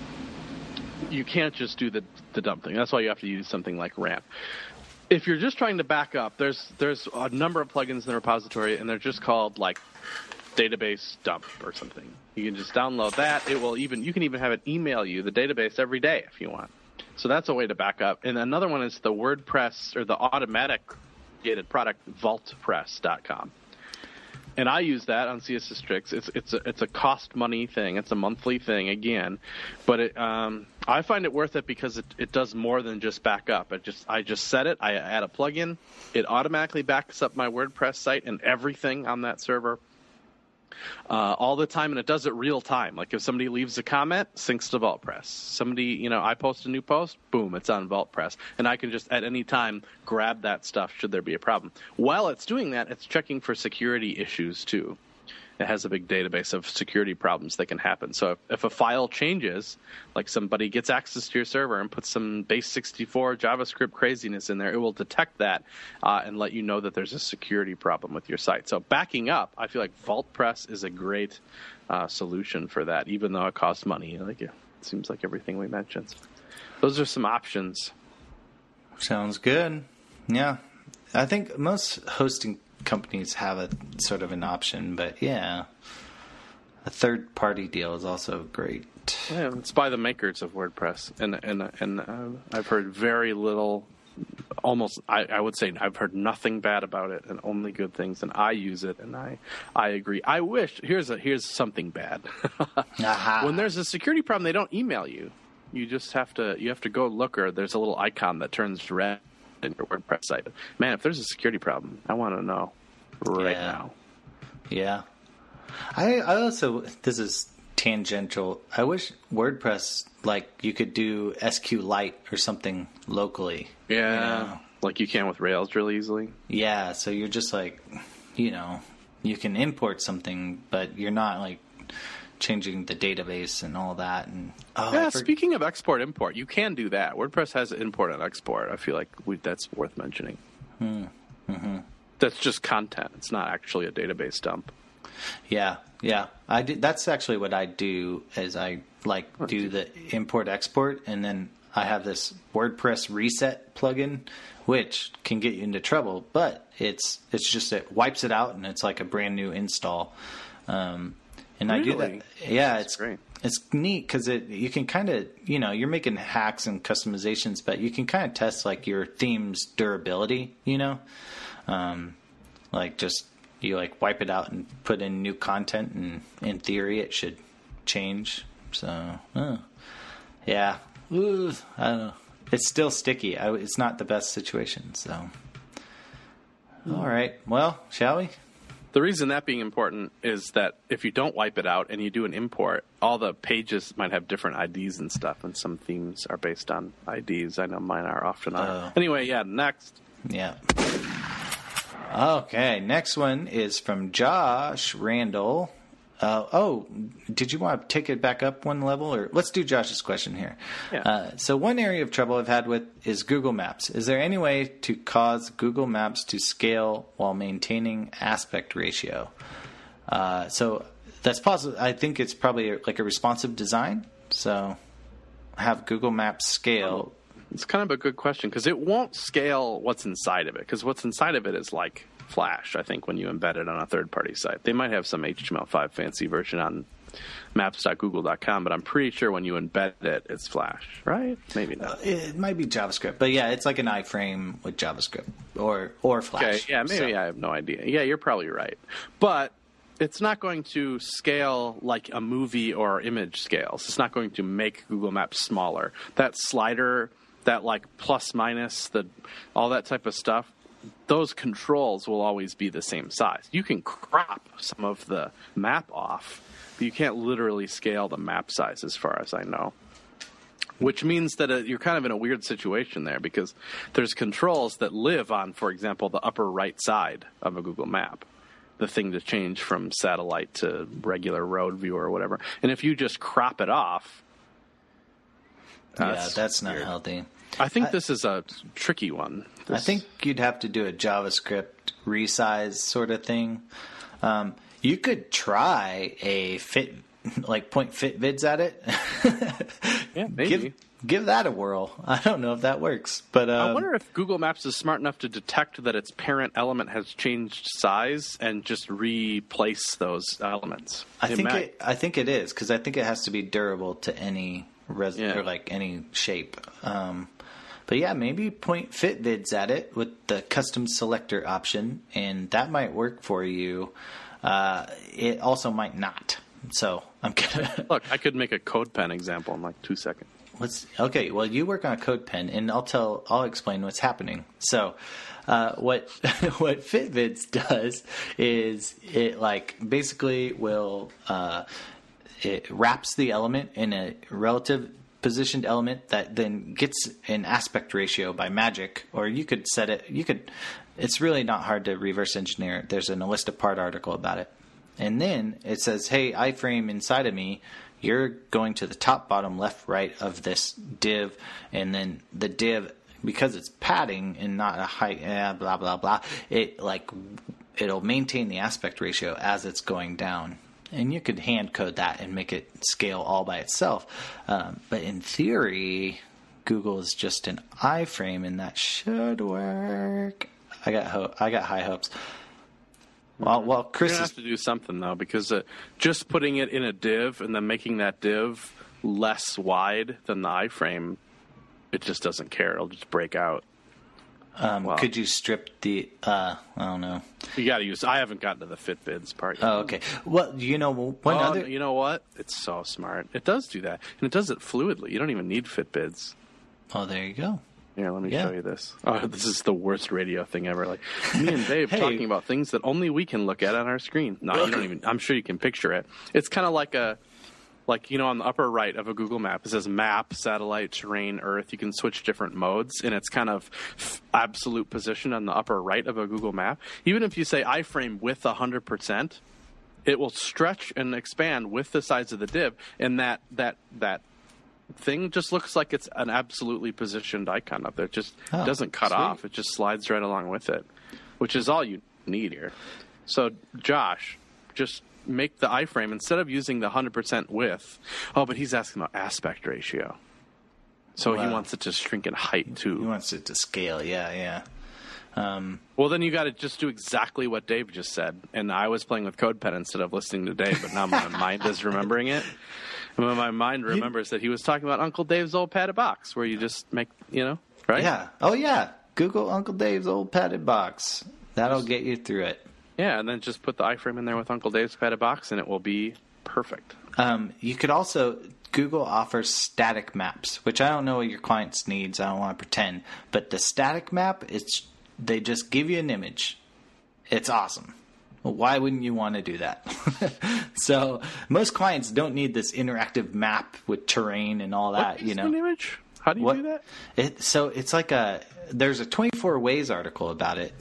you can't just do the dump thing. That's why you have to use something like Ramp. If you're just trying to back up, there's a number of plugins in the repository, and they're just called like database dump or something. You can just download that. You can even have it email you the database every day if you want. So that's a way to back up. And another one is the WordPress or the automatic gated product vaultpress.com. And I use that on CSS Tricks. It's a cost money thing. It's a monthly thing again, but I find it worth it because it does more than just back up. I just set it. I add a plugin. It automatically backs up my WordPress site and everything on that server all the time, and it does it real time. Like if somebody leaves a comment, syncs to VaultPress. I post a new post, boom, it's on VaultPress, and I can just at any time grab that stuff should there be a problem. While it's doing that, it's checking for security issues too. It has a big database of security problems that can happen. So if a file changes, like somebody gets access to your server and puts some base64 JavaScript craziness in there, it will detect that and let you know that there's a security problem with your site. So backing up, I feel like VaultPress is a great solution for that, even though it costs money. It seems like everything we mentioned. Those are some options. Sounds good. Yeah. I think most hosting companies have a sort of an option, but yeah, a third-party deal is also great. Yeah, it's by the makers of WordPress, and I've heard very little. Almost, I would say I've heard nothing bad about it, and only good things. And I use it, and I agree. I wish here's something bad. When there's a security problem, they don't email you. You just have to go look, or there's a little icon that turns red in your WordPress site. Man, if there's a security problem, I want to know right now. Yeah. I also, this is tangential, I wish WordPress, like, you could do SQLite or something locally. Yeah. Like you can with Rails really easily. Yeah, so you're just like, you can import something, but you're not like changing the database and all that. And speaking of export-import, you can do that. WordPress has import and export. I feel like that's worth mentioning. Mm-hmm. That's just content. It's not actually a database dump. Yeah. That's actually what I do. Is I do the import-export, and then I have this WordPress reset plugin, which can get you into trouble. But it's just it wipes it out, and it's like a brand new install. And really? I do that. Yeah, it's great. It's neat because you can kind of, you're making hacks and customizations, but you can kind of test like your theme's durability, like just you like wipe it out and put in new content, and in theory it should change. So, yeah, I don't know. It's still sticky. It's not the best situation. So, all right. Well, shall we? The reason that being important is that if you don't wipe it out and you do an import, all the pages might have different IDs and stuff, and some themes are based on IDs. I know mine are often are. Anyway, next. Yeah. Okay, next one is from Josh Randall. Did you want to take it back up one level? Or let's do Josh's question here. Yeah. So one area of trouble I've had with is Google Maps. Is there any way to cause Google Maps to scale while maintaining aspect ratio? So that's possible. I think it's probably like a responsive design. So have Google Maps scale. It's kind of a good question because it won't scale what's inside of it, because what's inside of it is like Flash, I think, when you embed it on a third-party site. They might have some HTML5 fancy version on maps.google.com, but I'm pretty sure when you embed it, it's Flash, right? Maybe not. It might be JavaScript, but yeah, it's like an iframe with JavaScript or Flash. Okay, yeah, maybe I have no idea. Yeah, you're probably right. But it's not going to scale like a movie or image scales. It's not going to make Google Maps smaller. That slider, that like plus minus, all that type of stuff, those controls will always be the same size. You can crop some of the map off, but you can't literally scale the map size as far as I know. Which means that you're kind of in a weird situation there, because there's controls that live on, for example, the upper right side of a Google map, the thing to change from satellite to regular road view or whatever. And if you just crop it off, that's not weird. healthy. I think this is a tricky one. I think you'd have to do a JavaScript resize sort of thing. You could try a point fit vids at it. Yeah, maybe. Give that a whirl. I don't know if that works, but I wonder if Google Maps is smart enough to detect that its parent element has changed size and just replace those elements. I think it is, because I think it has to be durable to any or like any shape. But yeah, maybe point fit vids at it with the custom selector option, and that might work for you. It also might not. So I'm gonna look. I could make a CodePen example in like 2 seconds. Okay. Well, you work on a CodePen, and I'll explain what's happening. So, what FitVids does is it basically will it wraps the element in a relative positioned element that then gets an aspect ratio by magic, or you could set it. It's really not hard to reverse engineer it. There's an Alistapart article about it. And then it says, hey, iframe inside of me, you're going to the top, bottom, left, right of this div. And then the div, because it's padding and not a height, blah, blah, blah, it'll maintain the aspect ratio as it's going down. And you could hand code that and make it scale all by itself. But in theory, Google is just an iframe, and that should work. I got high hopes. Well, Chris you're gonna have to do something though, because just putting it in a div and then making that div less wide than the iframe, it just doesn't care. It'll just break out. Could you strip the? I don't know. You got to use. I haven't gotten to the FitVids part yet. Oh, okay. Well, you know other. You know what? It's so smart. It does do that, and it does it fluidly. You don't even need FitVids. Oh, there you go. Here, let me show you this. Oh, this is the worst radio thing ever. Like me and Dave talking about things that only we can look at on our screen. No, you don't even. I'm sure you can picture it. It's kind of like on the upper right of a Google map, it says map, satellite, terrain, earth. You can switch different modes, and it's kind of absolute position on the upper right of a Google map. Even if you say iframe with 100%, it will stretch and expand with the size of the div, and that thing just looks like it's an absolutely positioned icon up there. It just doesn't cut off. It just slides right along with it, which is all you need here. So, Josh, just make the iframe, instead of using the 100% width. Oh, but he's asking about aspect ratio. So he wants it to shrink in height, too. He wants it to scale, yeah. Well, then you got to just do exactly what Dave just said. And I was playing with CodePen instead of listening to Dave, but now my mind is remembering it. And when my mind remembers that he was talking about Uncle Dave's old padded box, where you just make, right? Yeah. Oh, yeah. Google Uncle Dave's old padded box. That'll get you through it. Yeah, and then just put the iframe in there with Uncle Dave's padded box, and it will be perfect. You could also, Google offers static maps, which I don't know what your clients needs. I don't want to pretend. But the static map, they just give you an image. It's awesome. Well, why wouldn't you want to do that? So most clients don't need this interactive map with terrain and all that. What is an image? How do you do that? It's like there's a 24 Ways article about it.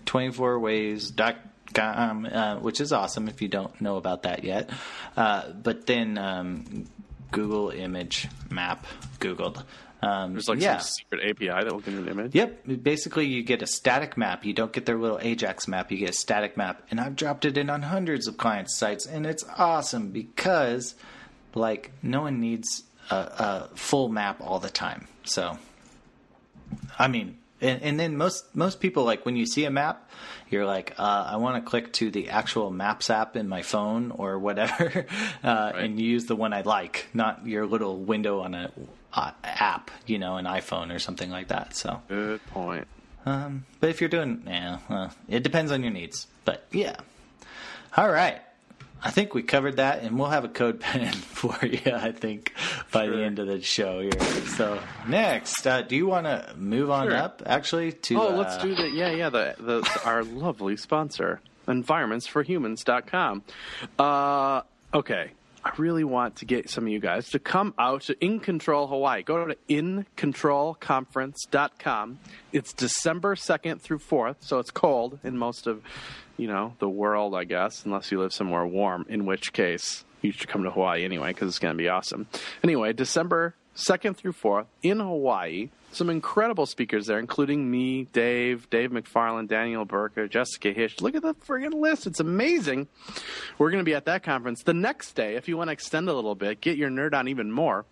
24ways.com, which is awesome if you don't know about that yet. But then Google image map Googled. There's some secret API that will give you an image? Yep. Basically, you get a static map. You don't get their little Ajax map. You get a static map. And I've dropped it in on hundreds of clients' sites, and it's awesome because, no one needs a full map all the time. So, I mean, and then most people, when you see a map, you're like, I want to click to the actual Maps app in my phone or whatever, right. And you use the one I like, not your little window on a app, an iPhone or something like that. So good point. But if you're doing, it depends on your needs. But yeah, all right. I think we covered that, and we'll have a CodePen for you, I think, by the end of the show here. So next, do you want to move on up actually to? Oh, let's do the our lovely sponsor, environmentsforhumans.com. Okay. I really want to get some of you guys to come out to In Control Hawaii. Go to incontrolconference.com. It's December 2nd through 4th, so it's cold in most of, the world, I guess, unless you live somewhere warm, in which case you should come to Hawaii anyway because it's going to be awesome. Anyway, December 2nd through 4th in Hawaii. Some incredible speakers there, including me, Dave McFarland, Daniel Burka, Jessica Hish. Look at the friggin' list. It's amazing. We're going to be at that conference. The next day, if you want to extend a little bit, get your nerd on even more,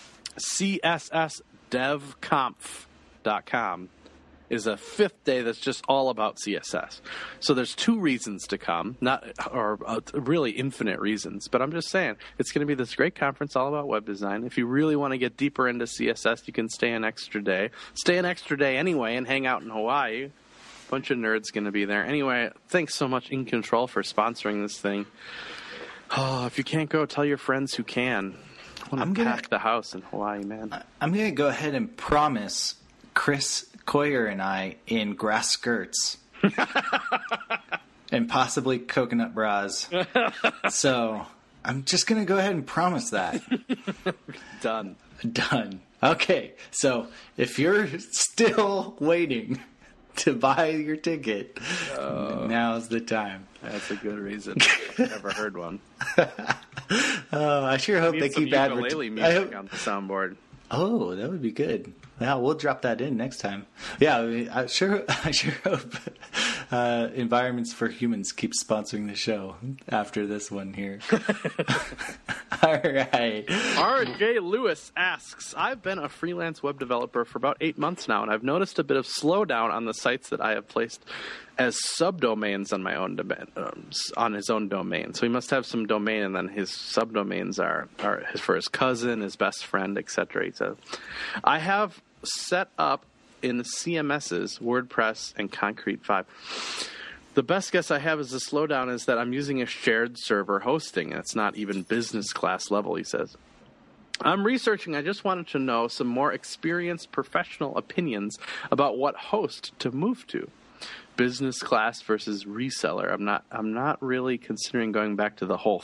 cssdevconf.com is a 5th day that's just all about CSS. So there's 2 reasons to come, really infinite reasons. But I'm just saying, it's going to be this great conference all about web design. If you really want to get deeper into CSS, you can stay an extra day. Stay an extra day anyway and hang out in Hawaii. A bunch of nerds going to be there. Anyway, thanks so much In Control for sponsoring this thing. Oh, if you can't go, tell your friends who can. I'm going to pack the house in Hawaii, man. I'm going to go ahead and promise Chris Coyer and I in grass skirts and possibly coconut bras. So I'm just going to go ahead and promise that. Done. Okay. So if you're still waiting to buy your ticket, now's the time. That's a good reason. I've never heard one. I sure hope they keep advertising music on the soundboard. Oh, that would be good. Yeah, we'll drop that in next time. Yeah, I sure hope Environments for Humans keeps sponsoring the show after this one here. All right. R.J. Lewis asks, I've been a freelance web developer for about 8 months now, and I've noticed a bit of slowdown on the sites that I have placed as subdomains on my own on his own domain. So he must have some domain, and then his subdomains are for his cousin, his best friend, etc. He says, I have set up in CMSs, WordPress, and Concrete 5. The best guess I have is the slowdown is that I'm using a shared server hosting, and it's not even business class level, he says. I'm researching. I just wanted to know some more experienced professional opinions about what host to move to. Business class versus reseller. I'm not really considering going back to the whole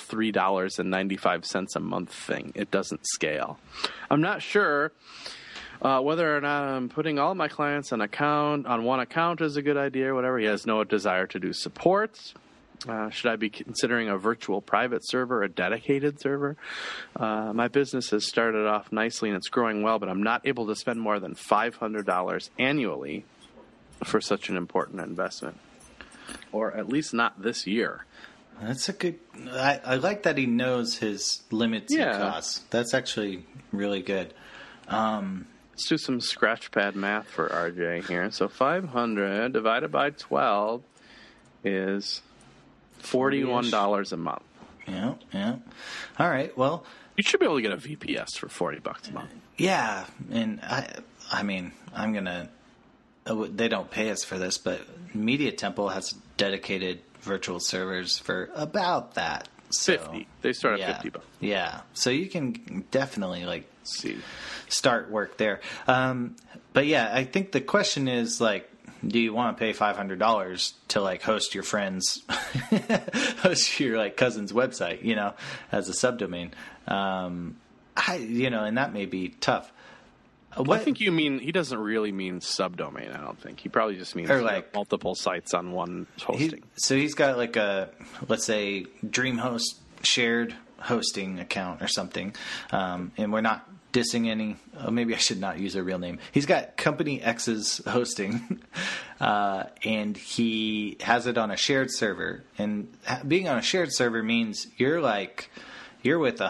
$3.95 a month thing. It doesn't scale. I'm not sure whether or not I'm putting all my clients on one account is a good idea or whatever. He has no desire to do support. Should I be considering a virtual private server, a dedicated server? My business has started off nicely and it's growing well, but I'm not able to spend more than $500 annually for such an important investment, or at least not this year. That's a good. I like that he knows his limits and costs. That's actually really good. Let's do some scratchpad math for RJ here. So 500 divided by 12 is $41 a month. Yeah. All right. Well, you should be able to get a VPS for $40 a month. Yeah, and I mean, I'm gonna. They don't pay us for this, but Media Temple has dedicated virtual servers for about that. So, 50. They start at $50. Yeah, so you can definitely start work there. But yeah, I think the question is do you want to pay $500 to host your friend's, host your cousin's website, as a subdomain? And that may be tough. I think you mean he doesn't really mean subdomain. I don't think he probably just means multiple sites on one hosting. So he's got let's say DreamHost shared hosting account or something, and we're not dissing any. Maybe I should not use a real name. He's got Company X's hosting, and he has it on a shared server. And being on a shared server means you're with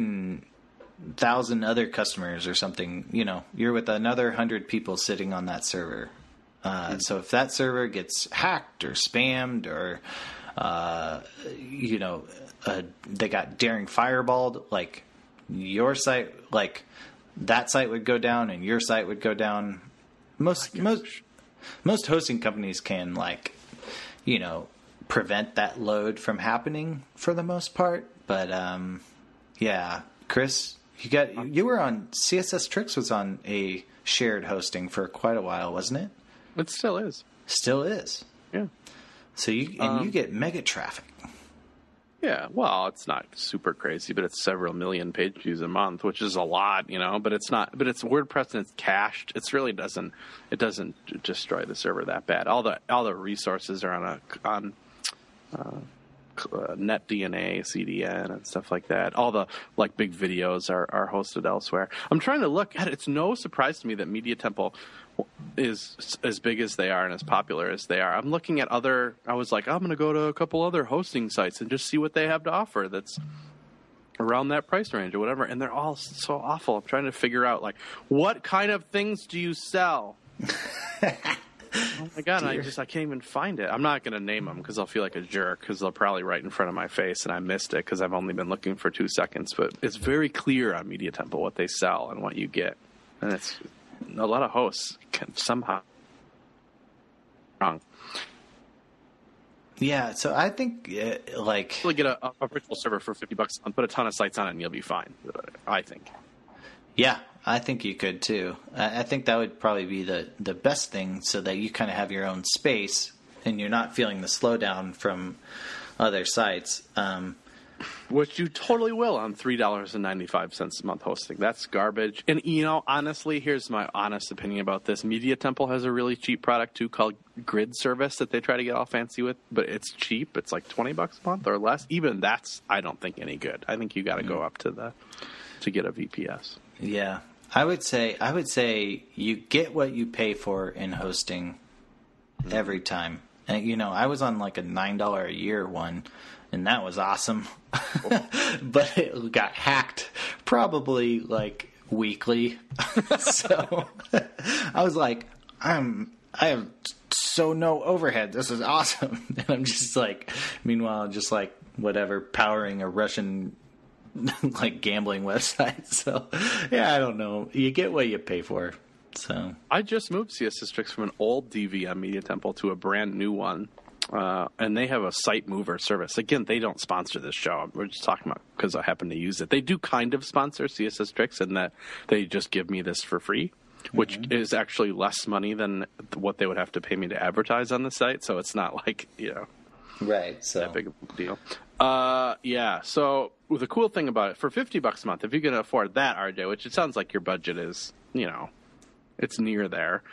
100,000 other customers or something. You're with another 100 people sitting on that server. So if that server gets hacked or spammed or they got daring fireballed, your site, that site would go down and your site would go down. Most hosting companies can prevent that load from happening for the most part. But Chris, You were on CSS Tricks was on a shared hosting for quite a while, wasn't it? It still is. Still is. Yeah. So you get mega traffic. Yeah, well, it's not super crazy, but it's several million page views a month, which is a lot, but it's not, but it's WordPress and it's cached. It doesn't destroy the server that bad. All the resources are on NetDNA, CDN, and stuff like that. All the big videos are hosted elsewhere. I'm trying to look at it. It's no surprise to me that Media Temple is as big as they are and as popular as they are. I'm looking at I was like, I'm going to go to a couple other hosting sites and just see what they have to offer that's around that price range or whatever. And they're all so awful. I'm trying to figure out, what kind of things do you sell? Oh my God, I can't even find it. I'm not going to name them because I'll feel like a jerk because they'll probably right in front of my face and I missed it because I've only been looking for 2 seconds. But it's very clear on Media Temple what they sell and what you get. And it's a lot of hosts can somehow wrong. Yeah, so I think you'll get a virtual server for $50 a month, put a ton of sites on it, and you'll be fine. I think. Yeah, I think you could too. I think that would probably be the best thing, so that you kind of have your own space and you're not feeling the slowdown from other sites. Which you totally will on $3.95 a month hosting. That's garbage. And, honestly, here's my honest opinion about this. Media Temple has a really cheap product, too, called Grid Service that they try to get all fancy with. But it's cheap. It's like $20 a month or less. Even that's, I don't think, any good. I think you got to go up to get a VPS. Yeah. I would say you get what you pay for in hosting every time. And, I was on like a $9 a year one. And that was awesome. But it got hacked probably weekly. So I was like, I have so no overhead. This is awesome. And I'm just meanwhile, just whatever, powering a Russian gambling website. So yeah, I don't know. You get what you pay for. So I just moved CSS Tricks from an old DVM Media Temple to a brand new one. And they have a site mover service. Again, they don't sponsor this show. We're just talking about because I happen to use it. They do kind of sponsor CSS Tricks in that they just give me this for free, which is actually less money than what they would have to pay me to advertise on the site. So it's not right. So that big of a deal. Yeah. So the cool thing about it, for $50 a month, if you can afford that, RJ, which it sounds like your budget is, it's near there,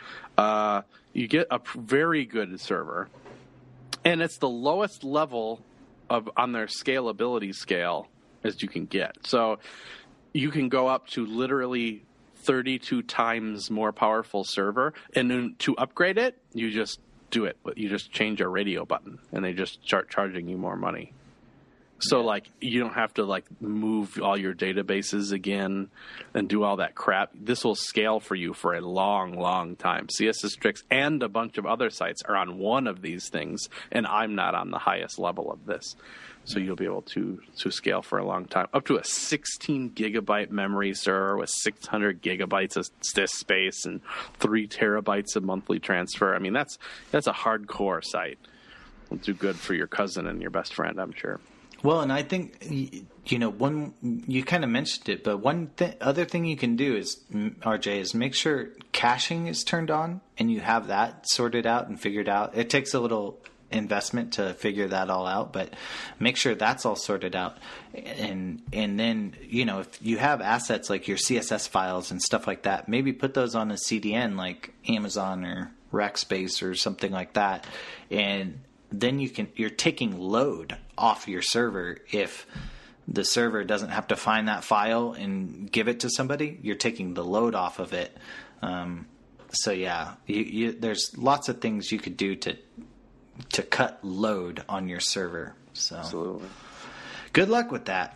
you get a very good server. And it's the lowest level on their scalability scale as you can get. So you can go up to literally 32 times more powerful server. And then to upgrade it, you just do it. You just change a radio button, and they just start charging you more money. So, you don't have to, move all your databases again and do all that crap. This will scale for you for a long, long time. CSS Tricks and a bunch of other sites are on one of these things, and I'm not on the highest level of this. So you'll be able to scale for a long time. Up to a 16-gigabyte memory server with 600 gigabytes of disk space and 3 terabytes of monthly transfer. I mean, that's a hardcore site. It'll do good for your cousin and your best friend, I'm sure. Well, and I think, one, you kind of mentioned it, but one other thing you can do is, RJ, is make sure caching is turned on and you have that sorted out and figured out. It takes a little investment to figure that all out, but make sure that's all sorted out. And then, if you have assets like your CSS files and stuff like that, maybe put those on a CDN like Amazon or Rackspace or something like that. And then you're taking load off your server. If the server doesn't have to find that file and give it to somebody, you're taking the load off of it. So yeah, there's lots of things you could do to cut load on your server. So absolutely. Good luck with that.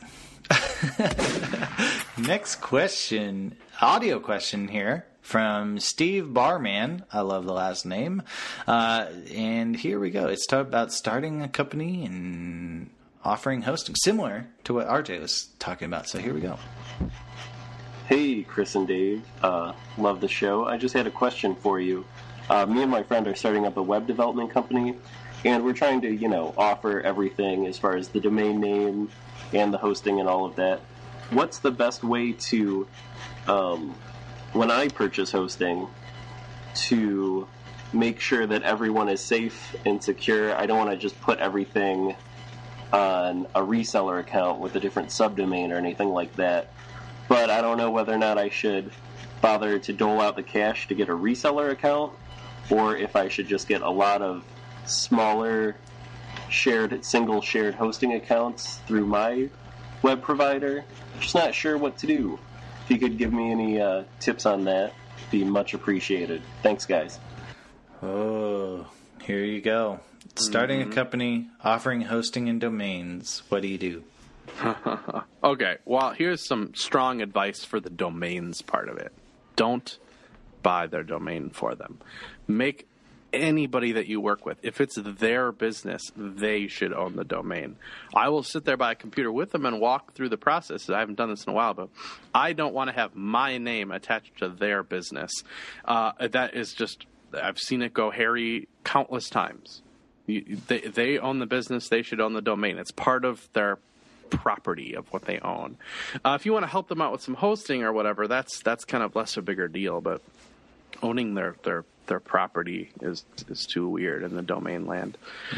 Next question, audio question here. From Steve Barman. I love the last name. And here we go. It's about starting a company and offering hosting, similar to what RJ was talking about. So here we go. Hey, Chris and Dave. Love the show. I just had a question for you. Me and my friend are starting up a web development company, and we're trying to, offer everything as far as the domain name and the hosting and all of that. what's the best way to, when I purchase hosting, to make sure that everyone is safe and secure? I don't want to just put everything on a reseller account with a different subdomain or anything like that. But I don't know whether or not I should bother to dole out the cash to get a reseller account, or if I should just get a lot of smaller single shared hosting accounts through my web provider. Just not sure what to do. If you could give me any tips on that, it'd be much appreciated. Thanks, guys. Oh, here you go. Starting a company, offering hosting and domains. What do you do? Okay, well, here's some strong advice for the domains part of it. Don't buy their domain for them. Make anybody that you work with, if it's their business, they should own the domain. I will sit there by a computer with them and walk through the process. I haven't done this in a while, but I don't want to have my name attached to their business. That is just, I've seen it go hairy countless times. They own the business. They should own the domain. It's part of their property of what they own. If you want to help them out with some hosting or whatever, that's kind of less a bigger deal. But owning their property is too weird in the domain land.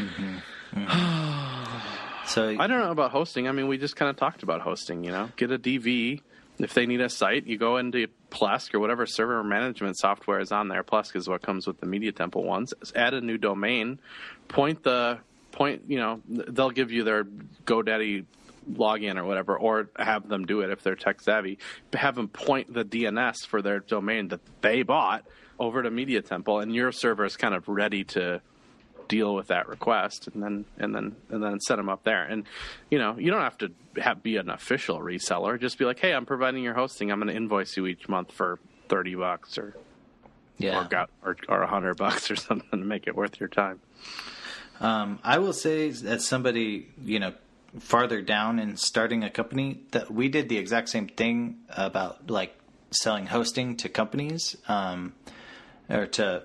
So I don't know about hosting. I mean, we just kind of talked about hosting. Get a DV. If they need a site, you go into Plesk or whatever server management software is on there. Plesk is what comes with the Media Temple ones. Add a new domain. They'll give you their GoDaddy login or whatever, or have them do it if they're tech savvy. Have them point the DNS for their domain that they bought over to Media Temple, and your server is kind of ready to deal with that request, and then set them up there. And you don't have to be an official reseller. Just be like, hey, I'm providing your hosting. I'm going to invoice you each month for $30 or $100 or something to make it worth your time. I will say, as somebody farther down in starting a company, that we did the exact same thing about like selling hosting to companies, or to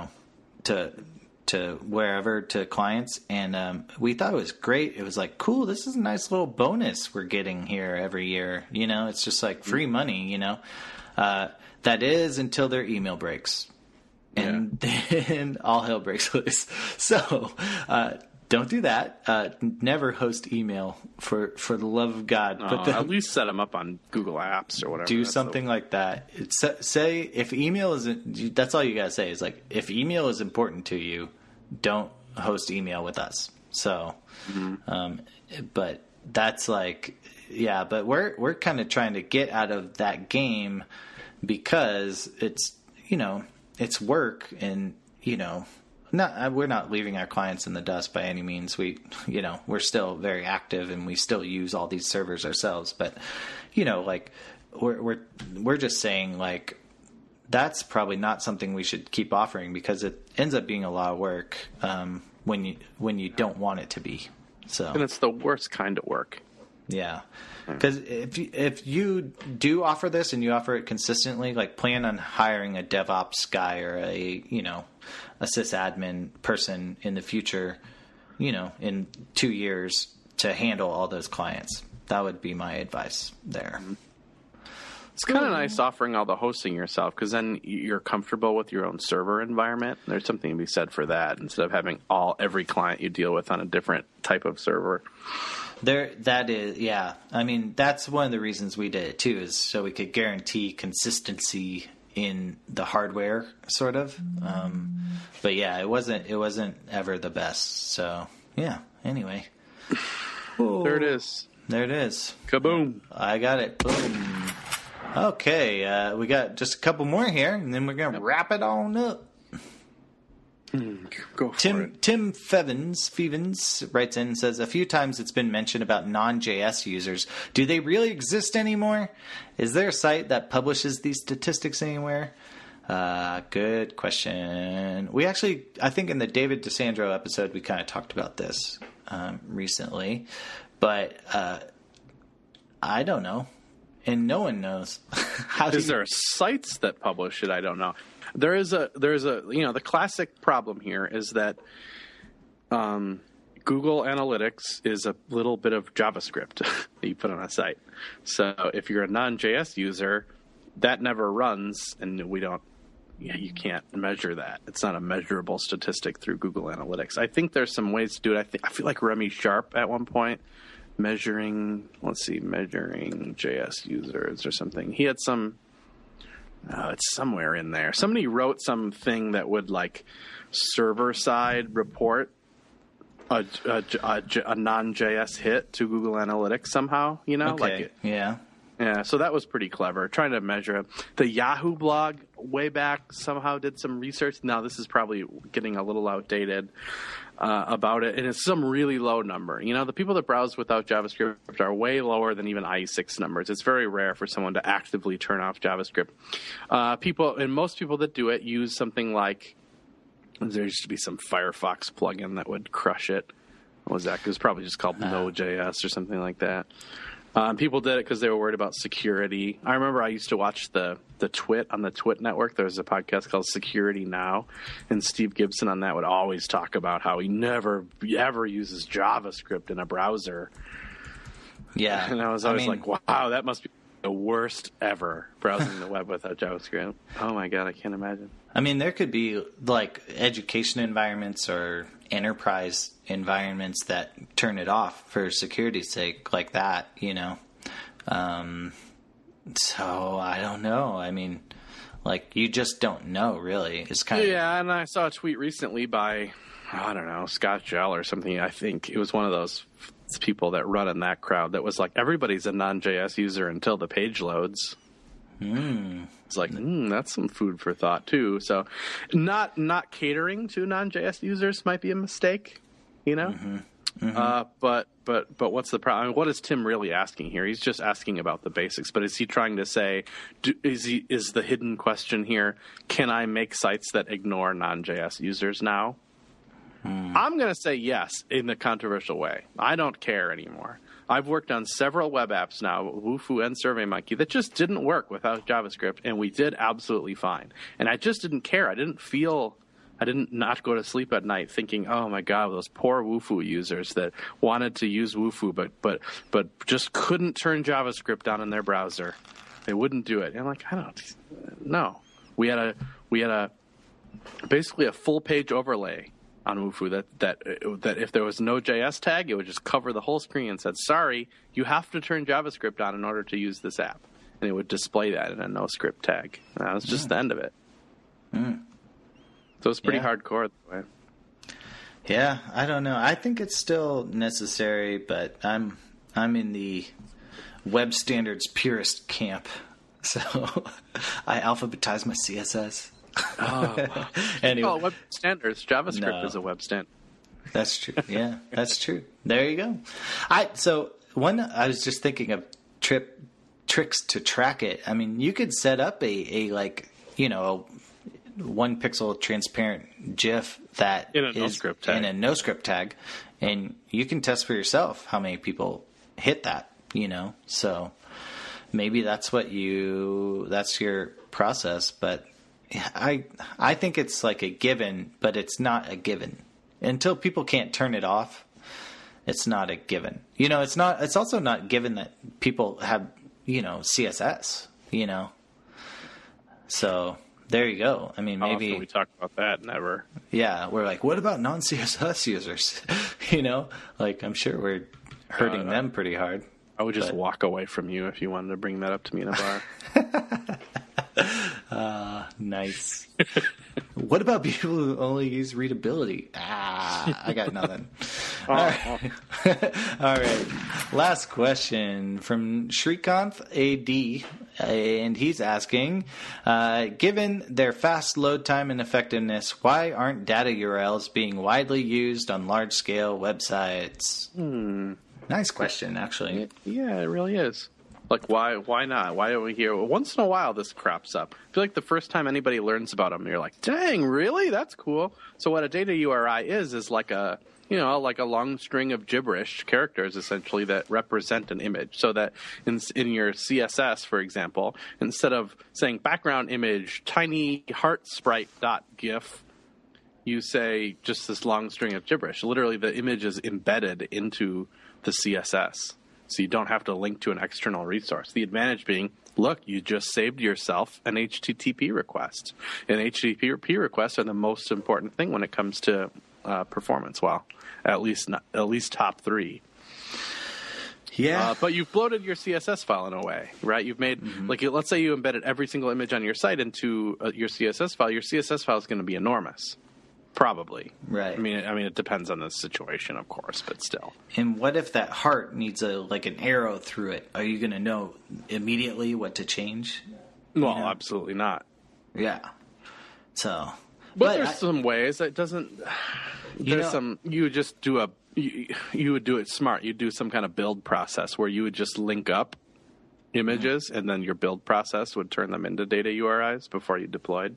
wherever, to clients, and we thought it was great. It was like, cool, this is a nice little bonus we're getting here every year. It's just like free money. That is until their email breaks, and then all hell breaks loose. So don't do that. Never host email for the love of God. But at least set them up on Google Apps or whatever. Do something like that. Say if email isn't. That's all you gotta say is like, if email is important to you, don't host email with us. So, but that's like, yeah. But we're kind of trying to get out of that game because it's it's work, and we're not leaving our clients in the dust by any means. We're still very active, and we still use all these servers ourselves. But, like we're just saying, like, that's probably not something we should keep offering, because it ends up being a lot of work when you don't want it to be. So, and it's the worst kind of work. Yeah. Because if you do offer this and you offer it consistently, like, plan on hiring a DevOps guy or a sysadmin person in the future, in 2 years, to handle all those clients. That would be my advice there. It's kind of nice offering all the hosting yourself, because then you're comfortable with your own server environment. There's something to be said for that, instead of having every client you deal with on a different type of server. That is, yeah. I mean, that's one of the reasons we did it too, is so we could guarantee consistency in the hardware, sort of. But yeah, it wasn't ever the best. So yeah. Anyway, there it is. There it is. Kaboom! I got it. Boom. Okay, we got just a couple more here, and then we're gonna wrap it on up. Go for it. Tim Fevens writes in and says, a few times it's been mentioned about non-JS users. Do they really exist anymore? Is there a site that publishes these statistics anywhere? Good question. We actually, I think in the David DeSandro episode, we kind of talked about this recently. But I don't know. And no one knows. Is there sites that publish it? I don't know. There's a the classic problem here is that Google Analytics is a little bit of JavaScript that you put on a site. So if you're a non-JS user, that never runs, and you can't measure that. It's not a measurable statistic through Google Analytics. I think there's some ways to do it. I feel like Remy Sharp at one point measuring JS users or something. He had some. It's somewhere in there. Somebody wrote something that would like server side report a non-JS hit to Google Analytics somehow. Okay. Yeah. Yeah, so that was pretty clever, trying to measure it. The Yahoo blog way back somehow did some research. Now this is probably getting a little outdated about it, and it's some really low number. The people that browse without JavaScript are way lower than even IE6 numbers. It's very rare for someone to actively turn off JavaScript. Most people that do it use something like, there used to be some Firefox plugin that would crush it. What was that? It was probably just called Node.js or something like that. People did it because they were worried about security. I remember I used to watch the Twit on the Twit network. There was a podcast called Security Now, and Steve Gibson on that would always talk about how he never ever uses JavaScript in a browser. Yeah, and I was always like, wow, that must be the worst ever, browsing the web without JavaScript. Oh my god, I can't imagine. I mean, there could be like education environments or enterprise environments that turn it off for security's sake, like that, So I don't know. I mean, like, you just don't know, really. It's kind of... Yeah, and I saw a tweet recently by, I don't know, Scott Gell or something. I think it was one of those people that run in that crowd that was like, everybody's a non-JS user until the page loads. It's like, that's some food for thought too. So not catering to non-JS users might be a mistake, But what's the problem? I mean, what is Tim really asking here? He's just asking about the basics, but is he trying to say, is the hidden question here, can I make sites that ignore non-JS users now? I'm going to say yes in the controversial way. I don't care anymore. I've worked on several web apps now, Wufoo and SurveyMonkey, that just didn't work without JavaScript, and we did absolutely fine. And I just didn't care. I didn't not go to sleep at night thinking, oh my god, those poor Wufoo users that wanted to use Wufoo but just couldn't turn JavaScript on in their browser. They wouldn't do it. And I'm like, no. We had a basically a full page overlay on Wufoo that if there was no JS tag, it would just cover the whole screen and said, sorry, you have to turn JavaScript on in order to use this app. And it would display that in a no script tag. And that was just the end of it. So it's pretty hardcore that way. Yeah, I don't know. I think it's still necessary, but I'm in the web standards purist camp. So I alphabetize my CSS. Oh, anyway. Web standards. JavaScript is a web standard. That's true. Yeah, that's true. There you go. I was just thinking of tricks to track it. I mean, you could set up a 1 pixel transparent GIF that is in a no script tag, and you can test for yourself how many people hit that. So maybe that's your process, but. I think it's like a given, but it's not a given. Until people can't turn it off, it's not a given. It's also not given that people have, CSS, So there you go. I mean, maybe often we talk about that. Never. Yeah, we're like, what about non-CSS users? Like I'm sure we're hurting them pretty hard. I would just walk away from you if you wanted to bring that up to me in a bar. Nice. What about people who only use readability? I got nothing. All right. Last question from Shrikant AD, and he's asking, given their fast load time and effectiveness, why aren't data URLs being widely used on large-scale websites? Nice question, actually. Yeah, it really is. Like, why not? Why don't we hear? Once in a while, this crops up. I feel like the first time anybody learns about them, you're like, dang, really? That's cool. So what a data URI is like a long string of gibberish characters, essentially, that represent an image. So that in your CSS, for example, instead of saying background image, tiny heart sprite dot GIF, you say just this long string of gibberish. Literally, the image is embedded into the CSS, so you don't have to link to an external resource. The advantage being, look, you just saved yourself an HTTP request. And HTTP requests are the most important thing when it comes to performance. Well, at least top 3. Yeah. But you've bloated your CSS file in a way, right? You've made, like, let's say you embedded every single image on your site into your CSS file. Your CSS file is going to be enormous, probably. Right. I mean, it depends on the situation, of course, but still. And what if that heart needs an arrow through it? Are you going to know immediately what to change? Well, absolutely not. Yeah. So, but there's some ways that doesn't. You just do you would do it smart. You'd do some kind of build process where you would just link up images, and then your build process would turn them into data URIs before you deployed.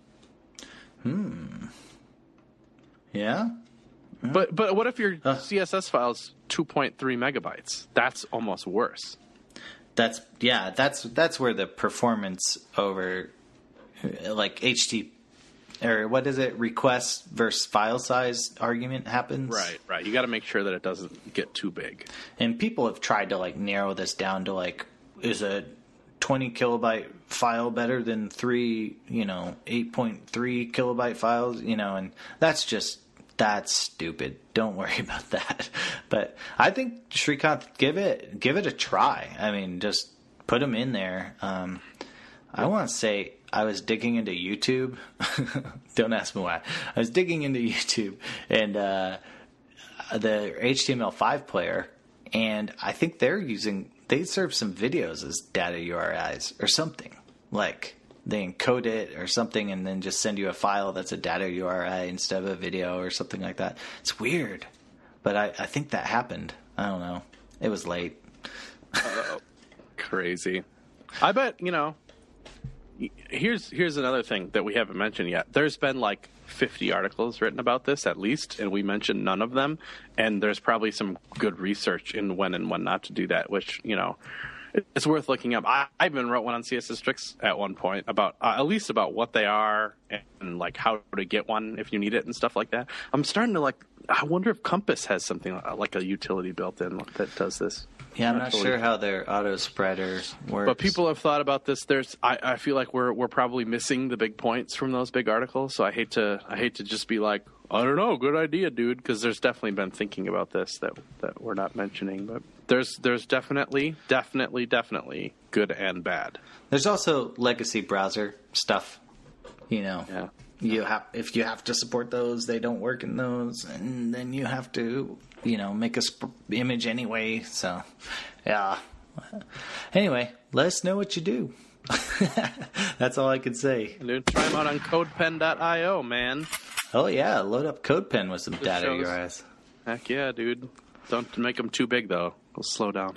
Yeah. But what if your CSS file is 2.3 megabytes? That's almost worse. That's where the performance over like HTTP or what is it, request versus file size argument happens. Right. You got to make sure that it doesn't get too big. And people have tried to like narrow this down to like, is a 20 kilobyte file better than 8.3 kilobyte files, and that's stupid. Don't worry about that. But I think Srikanth, give it a try. I mean, just put them in there. I want to say I was digging into YouTube. Don't ask me why. I was digging into YouTube and the HTML5 player, and I think they serve some videos as data URIs or something. Like they encode it or something and then just send you a file that's a data URI instead of a video or something like that. It's weird, but I think that happened. I don't know. It was late. Crazy. I bet, here's another thing that we haven't mentioned yet. There's been like 50 articles written about this at least, and we mentioned none of them. And there's probably some good research in when and when not to do that, which, it's worth looking up. I even wrote one on CSS Tricks at one point about at least about what they are and like how to get one if you need it and stuff like that. I'm starting to I wonder if Compass has something like a utility built in that does this. Yeah, I'm not sure how their auto spreader works. But people have thought about this. I feel like we're probably missing the big points from those big articles. So I hate to just be like, I don't know, good idea, dude, because there's definitely been thinking about this that we're not mentioning. But there's definitely good and bad. There's also legacy browser stuff. Yeah. If you have to support those, they don't work in those, and then you have to make a image anyway. So, yeah. Anyway, let us know what you do. That's all I can say. Dude, try them out on CodePen.io, man. Oh yeah, load up CodePen with some data URIs. Heck yeah, dude. Don't make them too big though. We'll slow down.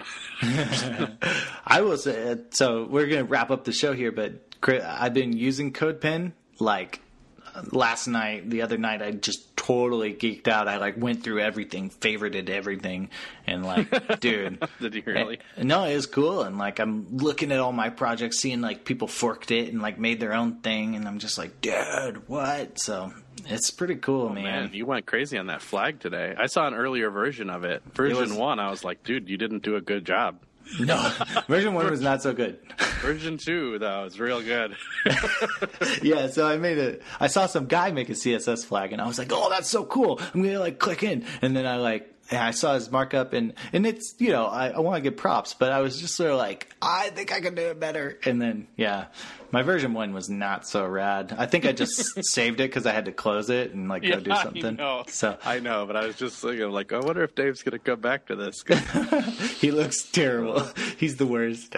I will say. So we're gonna wrap up the show here, but I've been using CodePen like. Last night, the other night, I just totally geeked out. I went through everything, favorited everything, and dude. Did you really? No, it was cool. And I'm looking at all my projects, seeing people forked it and made their own thing, and I'm just like, dude, what? So it's pretty cool, man. You went crazy on that flag today. I saw an earlier version of it. Version 1, I was like, dude, you didn't do a good job. No, version 1 was not so good. Version 2, though, is real good. Yeah, so I saw some guy make a CSS flag, and I was like, oh, that's so cool. I'm going to click in. And then I saw his markup, and it's, I want to give props, but I was just sort of I think I can do it better. And then, yeah, my version 1 was not so rad. I think I just saved it because I had to close it and go do something. I know. So I know, but I was just thinking, I wonder if Dave's going to come back to this. He looks terrible. He's the worst.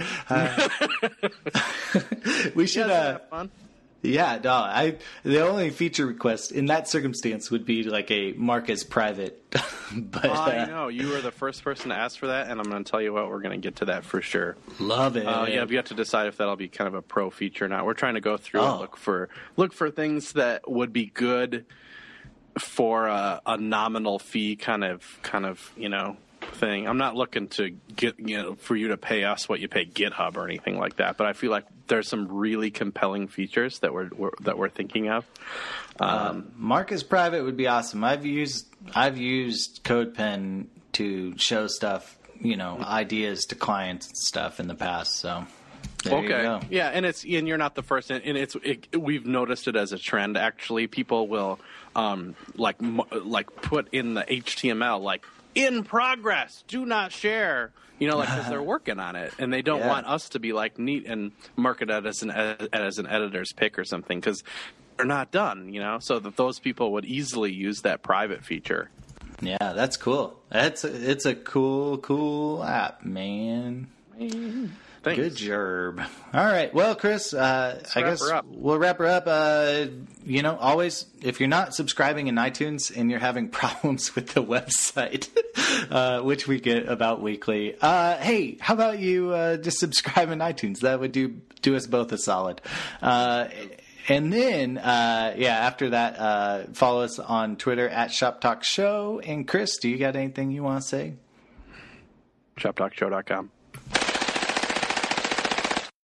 We should have fun. Yeah, no. The only feature request in that circumstance would be a mark as private. But I know you were the first person to ask for that, and I'm going to tell you what, we're going to get to that for sure. Love it. Yeah, we have to decide if that'll be kind of a pro feature or not. We're trying to go through and look for things that would be good for a nominal fee kind of thing. I'm not looking to get for you to pay us what you pay GitHub or anything like that. But I feel like there's some really compelling features that we're thinking of. Marcus Private would be awesome. I've used CodePen to show stuff, ideas to clients and stuff in the past. So there you go. Yeah, and you're not the first, and we've noticed it as a trend. Actually, people will like put in the HTML like in progress, do not share. Because they're working on it, and they don't want us to be like neat and mark it as an editor's pick or something because they're not done. So that those people would easily use that private feature. Yeah, that's cool. It's a cool app, man. Thanks. Good job. All right. Well, Chris, I guess we'll wrap her up. Always, if you're not subscribing in iTunes and you're having problems with the website, which we get about weekly, hey, how about you just subscribe in iTunes? That would do us both a solid. And then, after that, follow us on Twitter at Shop Talk Show. And Chris, do you got anything you want to say? ShopTalkShow.com.